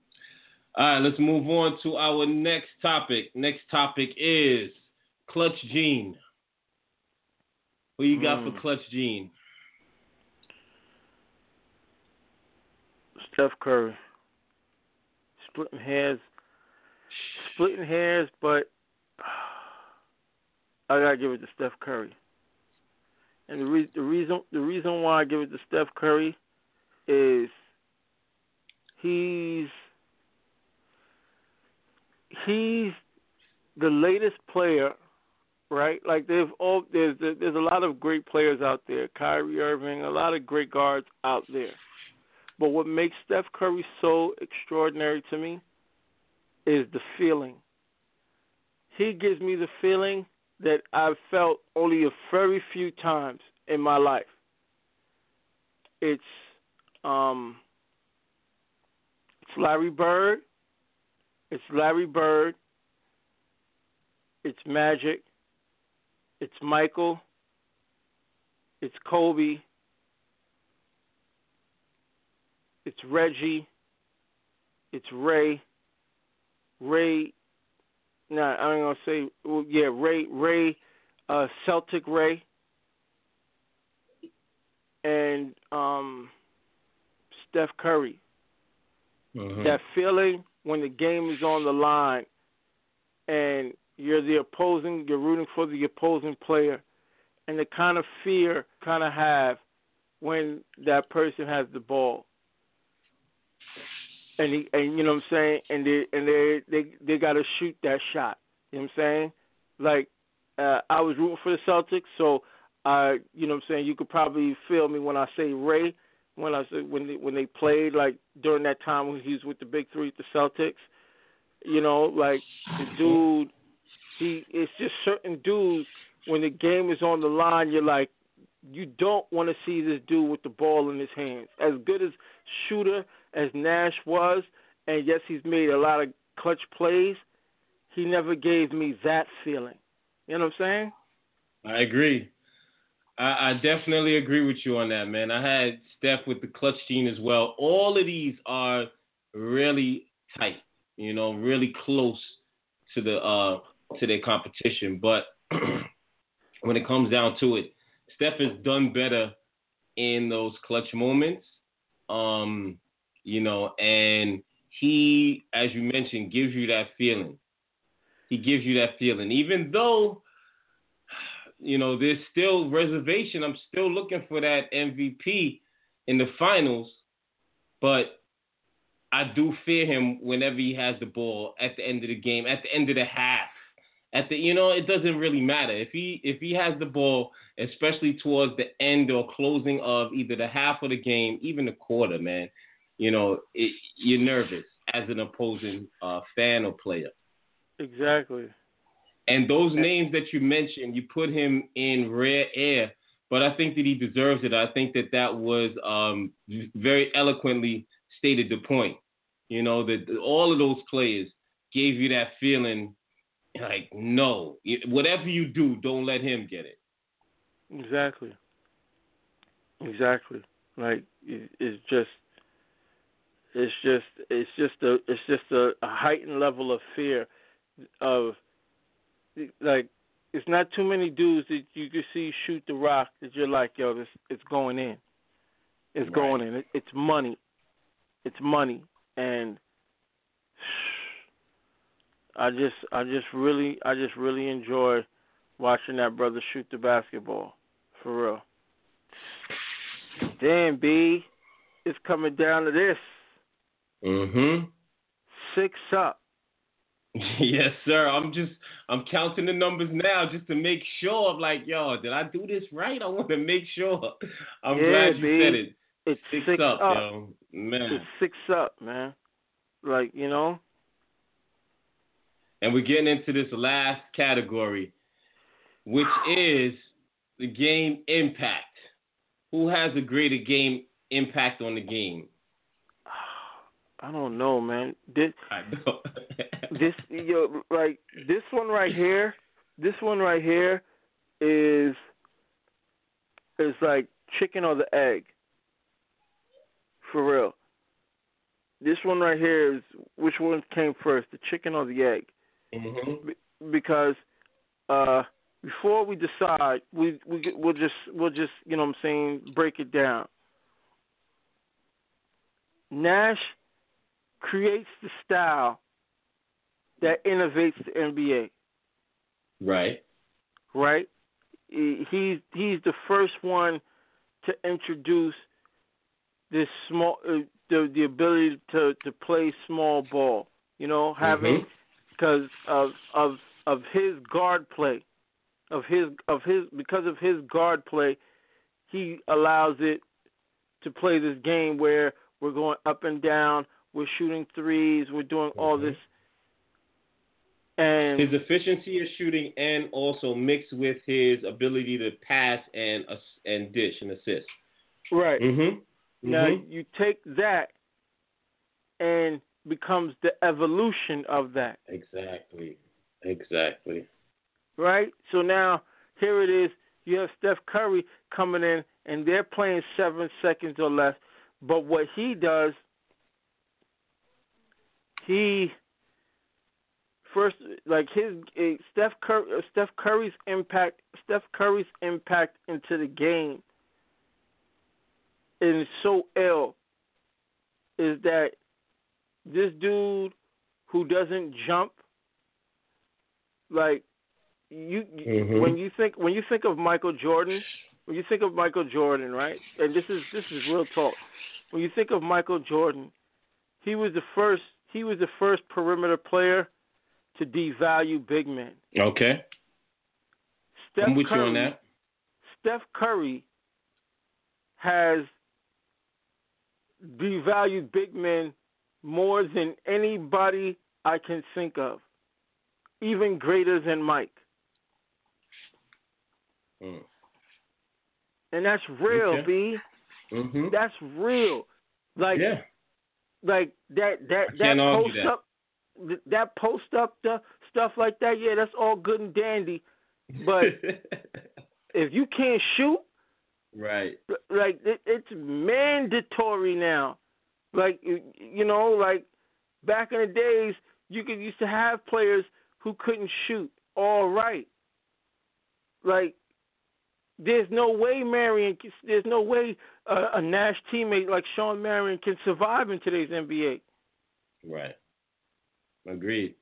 All right, let's move on to our next topic. Next topic is Clutch Gene. Who you got mm. for Clutch Gene? Steph Curry. Splitting hairs. Splitting hairs, but I gotta give it to Steph Curry. And the, re- the reason the reason why I give it to Steph Curry is he's he's the latest player, right? Like they've all there's there's a lot of great players out there, Kyrie Irving, a lot of great guards out there. But what makes Steph Curry so extraordinary to me is the feeling. He gives me the feeling that I've felt only a very few times in my life. It's um, it's Larry Bird. It's Larry Bird. It's Magic. It's Michael. It's Kobe. It's Reggie. It's Ray. Ray, nah, I'm gonna say, well, yeah, Ray, Ray, uh, Celtic Ray, and um, Steph Curry. Mm-hmm. That feeling when the game is on the line, and you're the opposing, you're rooting for the opposing player, and the kind of fear kind of have when that person has the ball. And he, and you know what I'm saying, and they and they they they got to shoot that shot. You know what I'm saying? Like uh, I was rooting for the Celtics, so uh, you know what I'm saying. You could probably feel me when I say Ray, when I say when they, when they played like during that time when he was with the Big Three, the Celtics. You know, like the dude, he it's just certain dudes when the game is on the line, you're like, you don't want to see this dude with the ball in his hands. As good as shooter as Nash was, and yes, he's made a lot of clutch plays, he never gave me that feeling. You know what I'm saying? I agree. I, I definitely agree with you on that, man. I had Steph with the clutch gene as well. All of these are really tight, you know, really close to the uh, to their competition. But when it comes down to it, Steph has done better in those clutch moments. Um, you know, and he, as you mentioned, gives you that feeling. He gives you that feeling. Even though, you know, there's still reservation. I'm still looking for that M V P in the finals. But I do fear him whenever he has the ball at the end of the game, at the end of the half. At the, you know, it doesn't really matter. If he if he has the ball, especially towards the end or closing of either the half of the game, even the quarter, man, you know, it, you're nervous as an opposing uh, fan or player. Exactly. And those names that you mentioned, you put him in rare air, but I think that he deserves it. I think that that was um, very eloquently stated the point. You know, that all of those players gave you that feeling like, no, whatever you do, don't let him get it. Exactly. Exactly. Like, it's just, it's just, it's just a, it's just a, a heightened level of fear of, like, it's not too many dudes that you can see shoot the rock that you're like, yo, this, it's going in. It's Right. going in. It, it's money. It's money. And I just, I just really, I just really enjoy watching that brother shoot the basketball, for real. Damn, B, it's coming down to this. Mm-hmm. Six up. Yes, sir. I'm just, I'm counting the numbers now just to make sure. I'm like, yo, did I do this right? I want to make sure. I'm yeah, glad you B, said it. It's six, six up, up, yo. Man. It's six up, man. Like, you know. And we're getting into this last category, which is the game impact. Who has a greater game impact on the game? I don't know, man. This, I know. this, yo, like this one right here. This one right here is is like chicken or the egg. For real. This one right here is which one came first, the chicken or the egg? Mm-hmm. Be- because uh, before we decide, we we we'll just we'll just you know what I'm saying break it down. Nash creates the style that innovates the N B A. Right. Right? He- He's he's the first one to introduce this small uh, the the ability to, to play small ball. You know, having because of of of his guard play, of his of his because of his guard play, he allows it to play this game where we're going up and down, we're shooting threes, we're doing mm-hmm. all this. And his efficiency of shooting, and also mixed with his ability to pass and uh, and dish and assist. Right. Mm-hmm. Now mm-hmm. you take that and becomes the evolution of that. Exactly. Exactly. Right? So now here it is. You have Steph Curry coming in, and they're playing seven seconds or less. But what he does, he first like his uh, Steph Curry, uh, Steph Curry's impact, Steph Curry's impact into the game is so ill. Is that this dude who doesn't jump, like you mm-hmm. when you think when you think of Michael Jordan, when you think of Michael Jordan, right? And this is this is real talk. When you think of Michael Jordan, he was the first he was the first perimeter player to devalue big men. Okay. Steph I'm with Curry, you on that. Steph Curry has devalued big men more than anybody I can think of, even greater than Mike. Mm. And that's real, okay. B. Mm-hmm. That's real. Like, yeah. like that that I that can't argue post that. up, th- that post up the stuff like that. Yeah, that's all good and dandy. But if you can't shoot, right? Like it, it's mandatory now. Like you know, like back in the days, you could used to have players who couldn't shoot all right. Like there's no way Marion, there's no way uh, a Nash teammate like Shawn Marion can survive in today's N B A. Right. Agreed.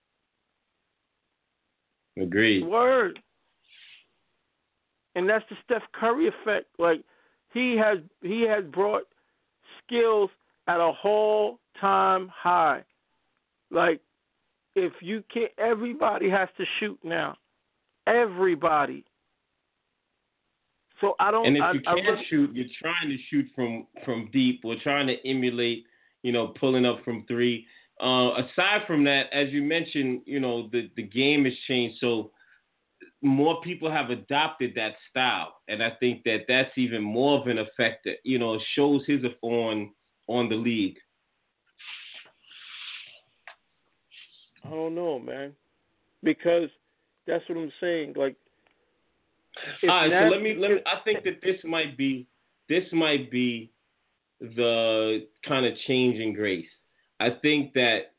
Agreed. Word. And that's the Steph Curry effect. Like he has, he has brought skills at a whole time high. Like if you can't, everybody has to shoot now. Everybody. So I don't. And if I, you can't I really, shoot, you're trying to shoot from, from deep or trying to emulate, you know, pulling up from three. Uh, aside from that, as you mentioned, you know, the, the game has changed. So more people have adopted that style. And I think that that's even more of an effect that, you know, shows his on on the league. I don't know, man. Because that's what I'm saying. Like, all right, so let me let me. I think that this might be this might be the kind of change in grace. I think that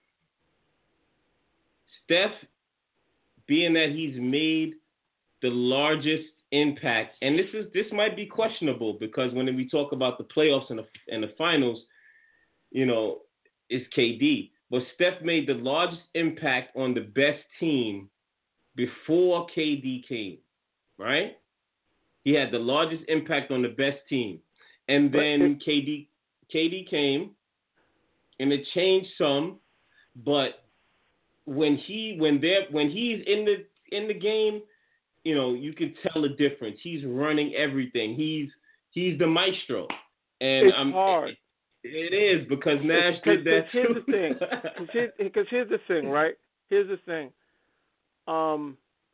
Steph, being that he's made the largest impact, and this is this might be questionable because when we talk about the playoffs and the and the finals, you know, it's K D. But Steph made the largest impact on the best team before K D came, right? He had the largest impact on the best team. And then it, K D K D came, and it changed some, but when he when they when he's in the in the game, you know, you can tell the difference. He's running everything. He's he's the maestro. And it's I'm hard. It is because Nash did that here's too. the thing. Because here's, because here's the thing, right? Here's the thing. Um,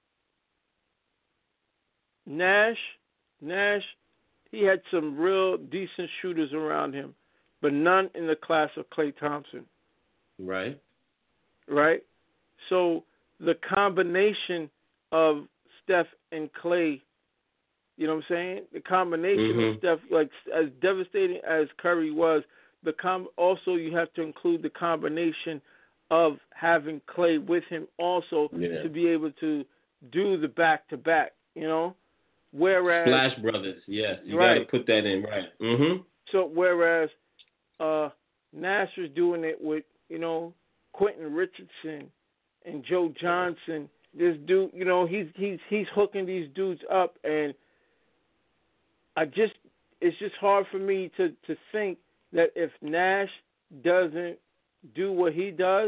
Nash, Nash, he had some real decent shooters around him, but none in the class of Klay Thompson. Right. Right. So the combination of Steph and Klay, you know what I'm saying? The combination mm-hmm. of Steph, like as devastating as Curry was, the com- also you have to include the combination of having Klay with him also yeah. to be able to do the back-to-back, you know? Whereas Splash Brothers, yes. You right. got to put that in, right. Mm-hmm. So whereas uh, Nash was doing it with, you know, Quentin Richardson and Joe Johnson, this dude, you know, he's he's he's hooking these dudes up, and I just it's just hard for me to, to think that if Nash doesn't do what he does,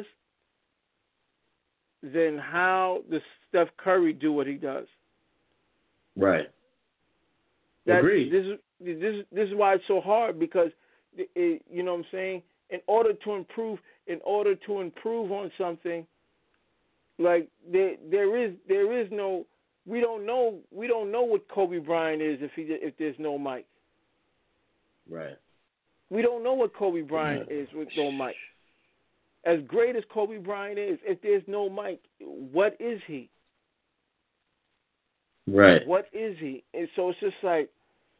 then how does Steph Curry do what he does? Right. That, Agreed. This is this this is why it's so hard because it, it, you know what I'm saying. In order to improve, in order to improve on something, like there there is there is no we don't know we don't know what Kobe Bryant is if he if there's no Mike. Right. We don't know what Kobe Bryant is with no Mike. As great as Kobe Bryant is, if there's no Mike, what is he? Right. What is he? And so it's just like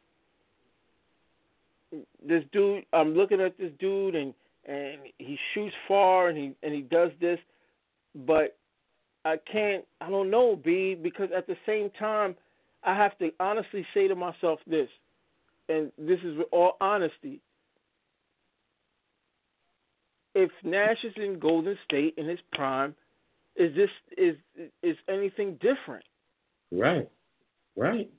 this dude. I'm looking at this dude, and, and he shoots far, and he and he does this, but I can't. I don't know, B, because at the same time, I have to honestly say to myself this, and this is with all honesty. If Nash is in Golden State in his prime, is this is is anything different? Right. Right.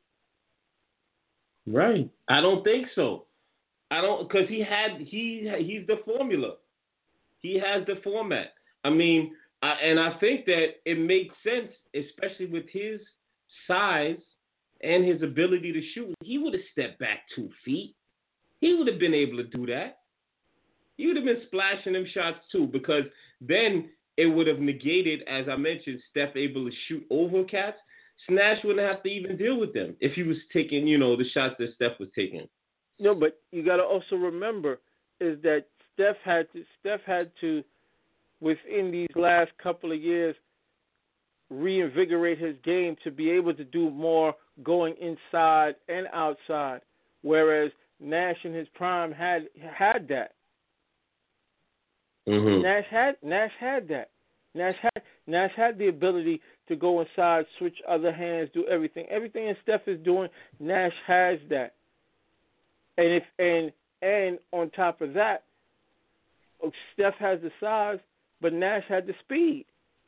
Right. I don't think so. I don't because he had he he's the formula. He has the format. I mean, I, and I think that it makes sense, especially with his size and his ability to shoot. He would have stepped back two feet. He would have been able to do that. He would have been splashing them shots too, because then it would have negated, as I mentioned, Steph able to shoot over cats. Nash wouldn't have to even deal with them if he was taking, you know, the shots that Steph was taking. No, but you got to also remember is that Steph had to Steph had to within these last couple of years reinvigorate his game to be able to do more going inside and outside, whereas Nash in his prime had had that. Mm-hmm. Nash had Nash had that. Nash had Nash had the ability to go inside, switch other hands, do everything. Everything that Steph is doing, Nash has that. And if and and on top of that, Steph has the size, but Nash had the speed.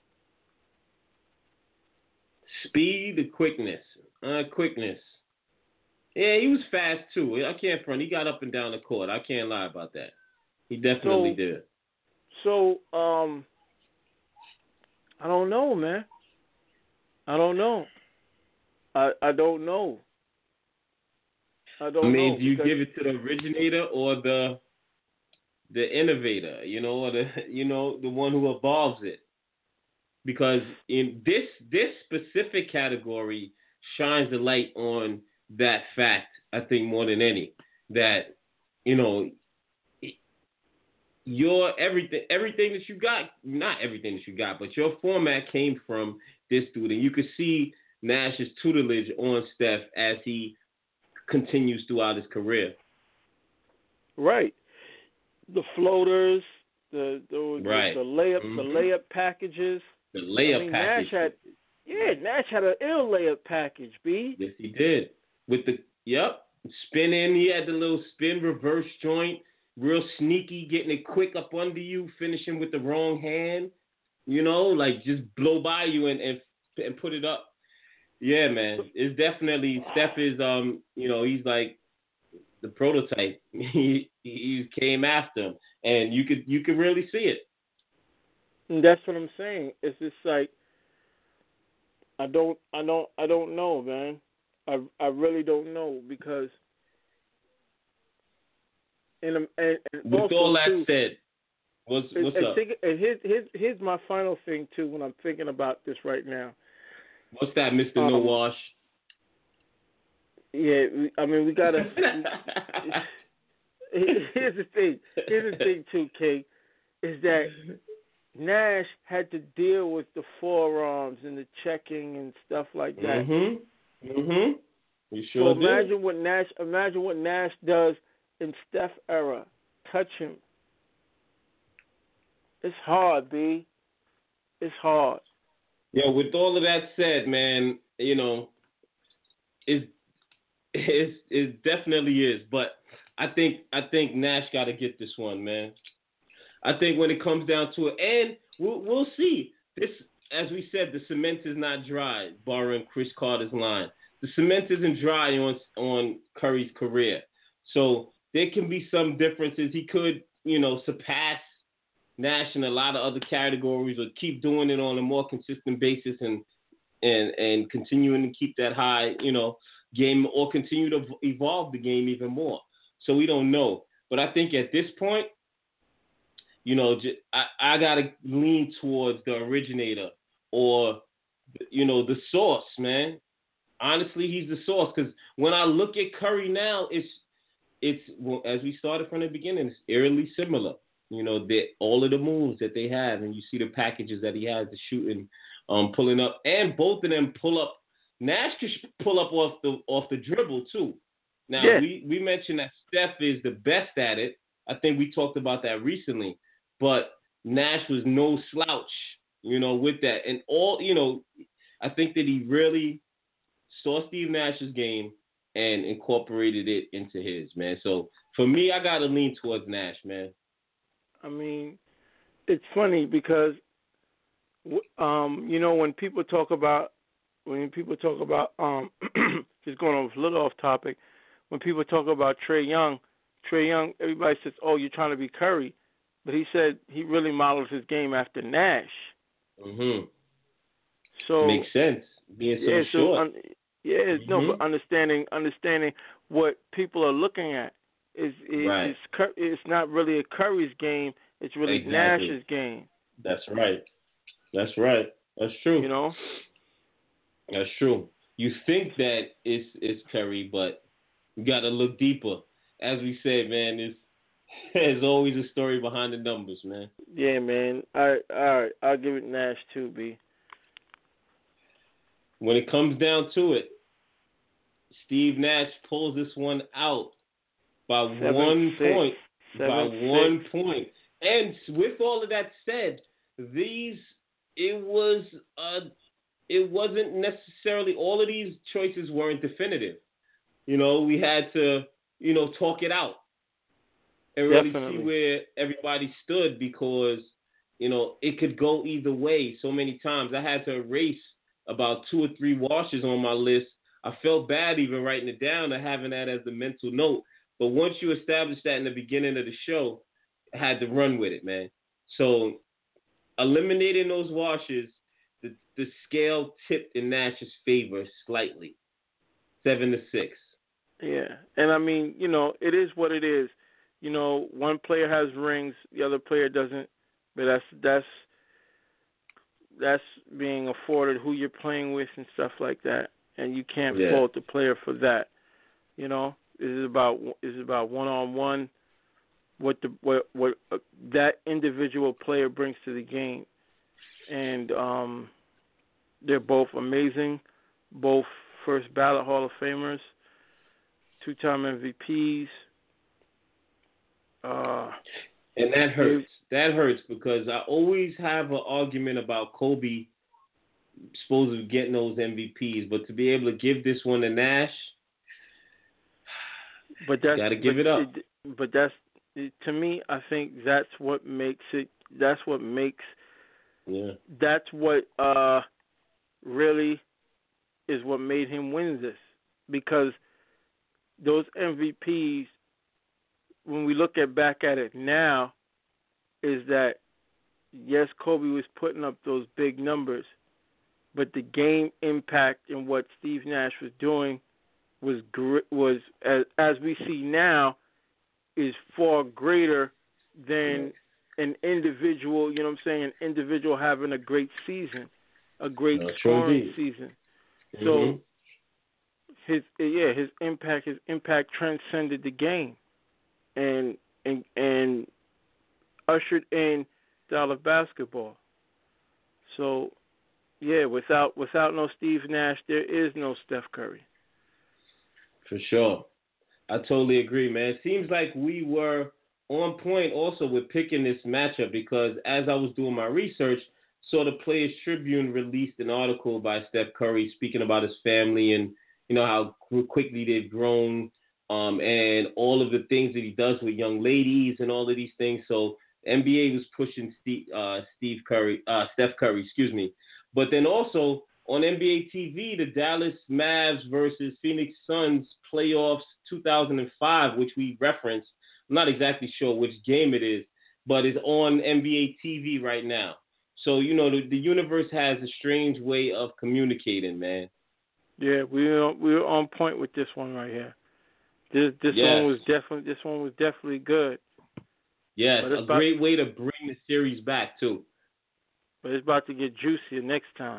Speed, the quickness, uh, quickness. Yeah, he was fast too. I can't front. He got up and down the court. I can't lie about that. He definitely so, did. So, um, I don't know, man. I don't know. I I don't know. I don't I mean, know. do you give it to the originator or the the innovator? You know, or the you know the one who evolves it? Because in this this specific category shines the light on that fact, I think, more than any. That, you know, your everything everything that you got, not everything that you got, but your format came from this dude. And you could see Nash's tutelage on Steph as he continues throughout his career. Right. The floaters, the the, right. the, the layup mm-hmm. the layup packages. The layup I mean, package. Nash had, yeah, Nash had an ill layup package, B. Yes, he did. With the, yep, spinning. He had the little spin reverse joint, real sneaky, getting it quick up under you, finishing with the wrong hand. You know, like just blow by you and, and, and put it up. Yeah, man. It's definitely, Steph is, um, you know, he's like the prototype. he he came after him. And you could you could really see it. And that's what I'm saying. It's just like I don't, I don't, I don't know, man. I, I really don't know because, and and, and with also all that too, said, what's what's and, up? Think, and here's, here's here's my final thing too. When I'm thinking about this right now. What's that, Mister Um, No Wash? Yeah, I mean we gotta. here's the thing. Here's the thing too, King, is that Nash had to deal with the forearms and the checking and stuff like that. Mhm. Mhm. You sure so imagine did. what Nash. Imagine what Nash does in Steph era. Touch him. It's hard, B. It's hard. Yeah. With all of that said, man, you know, it's it's it definitely is. But I think I think Nash got to get this one, man. I think when it comes down to it, and we'll, we'll see. This, as we said, the cement is not dry, borrowing Chris Carter's line. The cement isn't dry on on Curry's career. So there can be some differences. He could, you know, surpass Nash in a lot of other categories or keep doing it on a more consistent basis and and, and continuing to keep that high, you know, game or continue to evolve the game even more. So we don't know. But I think at this point, you know, I, I got to lean towards the originator or, you know, the source, man. Honestly, he's the source because when I look at Curry now, it's, it's well, as we started from the beginning, it's eerily similar. You know, that all of the moves that they have, and you see the packages that he has, the shooting, um, pulling up, and both of them pull up. Nash can pull up off the off the dribble, too. Now, yeah. we, we mentioned that Steph is the best at it. I think we talked about that recently. But Nash was no slouch, you know, with that. And all, you know, I think that he really saw Steve Nash's game and incorporated it into his, man. So for me, I got to lean towards Nash, man. I mean, it's funny because, um, you know, when people talk about, when people talk about, um, just going off a little off topic, when people talk about Trae Young, Trae Young, everybody says, oh, you're trying to be Curry. But he said he really models his game after Nash. Mm-hmm. So makes sense. Being so yeah, short. So un, yeah, mm-hmm. no, but understanding understanding what people are looking at is is right. it's, it's not really a Curry's game. It's really exactly. Nash's game. That's right. That's right. That's true. You know. That's true. You think that it's it's Curry, but you got to look deeper. As we said, man, it's there's always a story behind the numbers, man. Yeah, man. All right, all right. I'll give it Nash too, B. When it comes down to it, Steve Nash pulls this one out by Seven, one six. point. Seven, by six. one point. And with all of that said, these it was uh, it wasn't necessarily, all of these choices weren't definitive. You know, we had to, you know, talk it out and really Definitely. see where everybody stood, because, you know, it could go either way so many times. I had to erase about two or three washes on my list. I felt bad even writing it down or having that as the mental note. But once you establish that in the beginning of the show, I had to run with it, man. So eliminating those washes, the, the scale tipped in Nash's favor slightly, seven to six. Yeah, and I mean, you know, it is what it is. You know, one player has rings, the other player doesn't. But that's that's that's being afforded who you're playing with and stuff like that, and you can't Yeah. fault the player for that. You know, this is about this is about one on one, what the what what uh, that individual player brings to the game, and um, they're both amazing, both first ballot Hall of Famers, two-time M V Ps. Uh, and that hurts. That hurts because I always have an argument about Kobe supposed to getting those M V Ps, but to be able to give this one to Nash, but that's gotta give but, it up. But that's to me. I think that's what makes it. That's what makes. Yeah. That's what uh, really is what made him win this, because those M V Ps, when we look at back at it now, is that, yes, Kobe was putting up those big numbers, but the game impact and what Steve Nash was doing was was as, as we see now is far greater than an individual. You know what I'm saying? An individual having a great season, a great No, scoring season. Mm-hmm. So his yeah his impact his impact transcended the game, and and and ushered in style of basketball. So, yeah, without without no Steve Nash, there is no Steph Curry. For sure. I totally agree, man. It seems like we were on point also with picking this matchup, because as I was doing my research, saw the Players Tribune released an article by Steph Curry speaking about his family and, you know, how quickly they've grown, um, and all of the things that he does with young ladies and all of these things. So N B A was pushing Steve, uh, Steve Curry, uh, Steph Curry, excuse me. But then also on N B A T V, the Dallas Mavs versus Phoenix Suns playoffs two thousand five, which we referenced. I'm not exactly sure which game it is, but it's on N B A T V right now. So, you know, the, the universe has a strange way of communicating, man. Yeah, we were, we were on point with this one right here. This this yes. one was definitely this one was definitely good. Yes, a about, great way to bring the series back, too. But it's about to get juicier next time.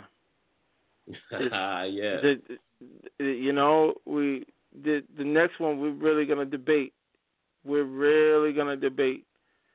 yeah. The, the, you know, we the the next one we're really gonna debate. We're really gonna debate,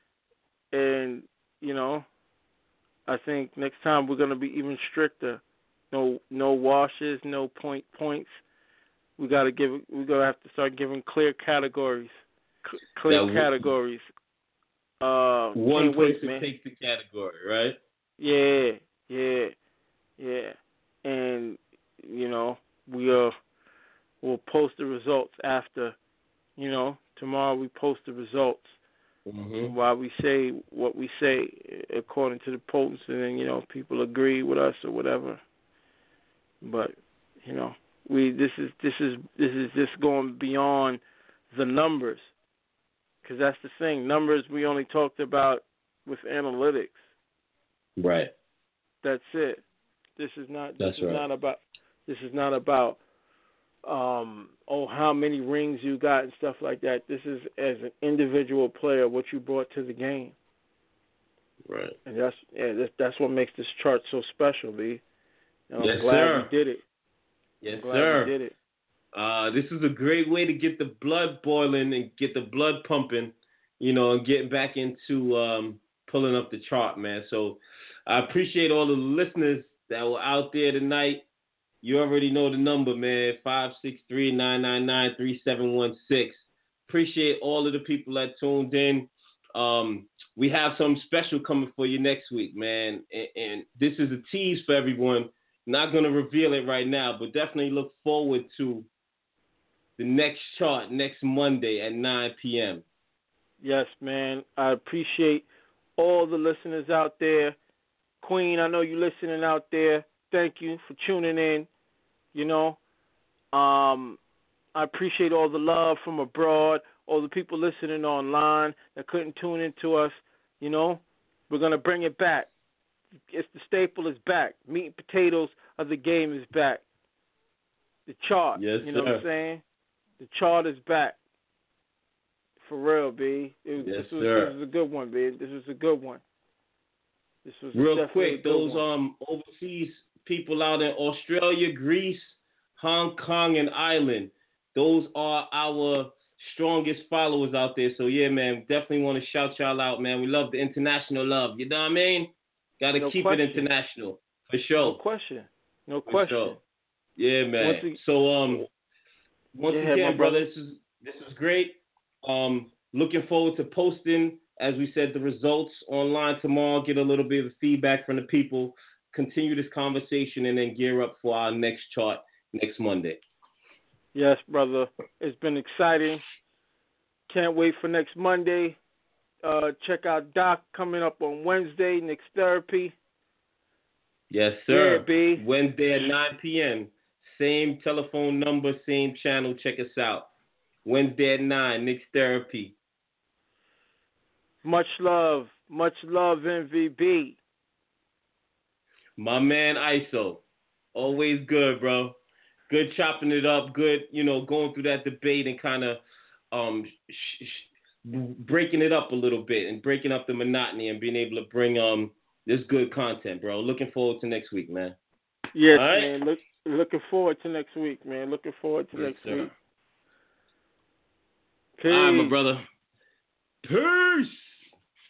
and you know, I think next time we're gonna be even stricter. No no washes, no point points. We gotta give. We're gonna have to start giving clear categories. C- clear that categories. Uh, One can't person wait, man. takes the category, right? Yeah, yeah, yeah. And, you know, we'll, we'll post the results after, you know, tomorrow we post the results. Mm-hmm. While we say what we say according to the polls, and then, you know, people agree with us or whatever. But, you know, we this is this is this is just going beyond the numbers. Because that's the thing. Numbers we only talked about with analytics. Right. That's it. This is not. This That's is right. not about. This is not about. Um, oh, how many rings you got and stuff like that. This is as an individual player what you brought to the game. Right. And that's yeah, that's, that's what makes this chart so special, B. And I'm yes, glad sir. we did it. Yes, I'm glad sir. we did it. Uh, this is a great way to get the blood boiling and get the blood pumping, you know, and getting back into um, pulling up the chart, man. So I appreciate all the listeners that were out there tonight. You already know the number, man, five six three, nine nine nine, three seven one six. Appreciate all of the people that tuned in. Um, we have something special coming for you next week, man. And, and this is a tease for everyone. Not going to reveal it right now, but definitely look forward to the next chart next Monday at nine p.m. Yes, man. I appreciate all the listeners out there. Queen, I know you listening out there. Thank you for tuning in. You know, um, I appreciate all the love from abroad, all the people listening online that couldn't tune into us. You know, we're going to bring it back. It's the staple is back. Meat and potatoes of the game is back. The chart, yes, you know sir. what I'm saying? The chart is back. For real, B. It was, yes, this, was, sir. this was a good one, B. This was a good one. This was Real quick, those one. um overseas people out in Australia, Greece, Hong Kong, and Ireland, those are our strongest followers out there. So, yeah, man, definitely want to shout y'all out, man. We love the international love. You know what I mean? Got to no keep question. it international, for sure. No question. No For question. sure. Yeah, man. Once we, so, um, once yeah, again, brother, brother, this is this is great. Um, looking forward to posting, as we said, the results online tomorrow. Get a little bit of feedback from the people. Continue this conversation, and then gear up for our next chart next Monday. Yes, brother. It's been exciting. Can't wait for next Monday. Uh, check out Doc coming up on Wednesday, Nick's Therapy. Yes, sir. Yeah, B. Wednesday at nine p.m. Same telephone number, same channel. Check us out. Wednesday at nine, Nick's Therapy. Much love. Much love, M V B. My man, I S O. Always good, bro. Good chopping it up. Good, you know, going through that debate and kind of um, sh- sh- breaking it up a little bit and breaking up the monotony and being able to bring um this good content, bro. Looking forward to next week, man. Yes, right? man. Look, looking forward to next week, man. Looking forward to Yes, next sir. week. Peace. All right, my brother. Peace.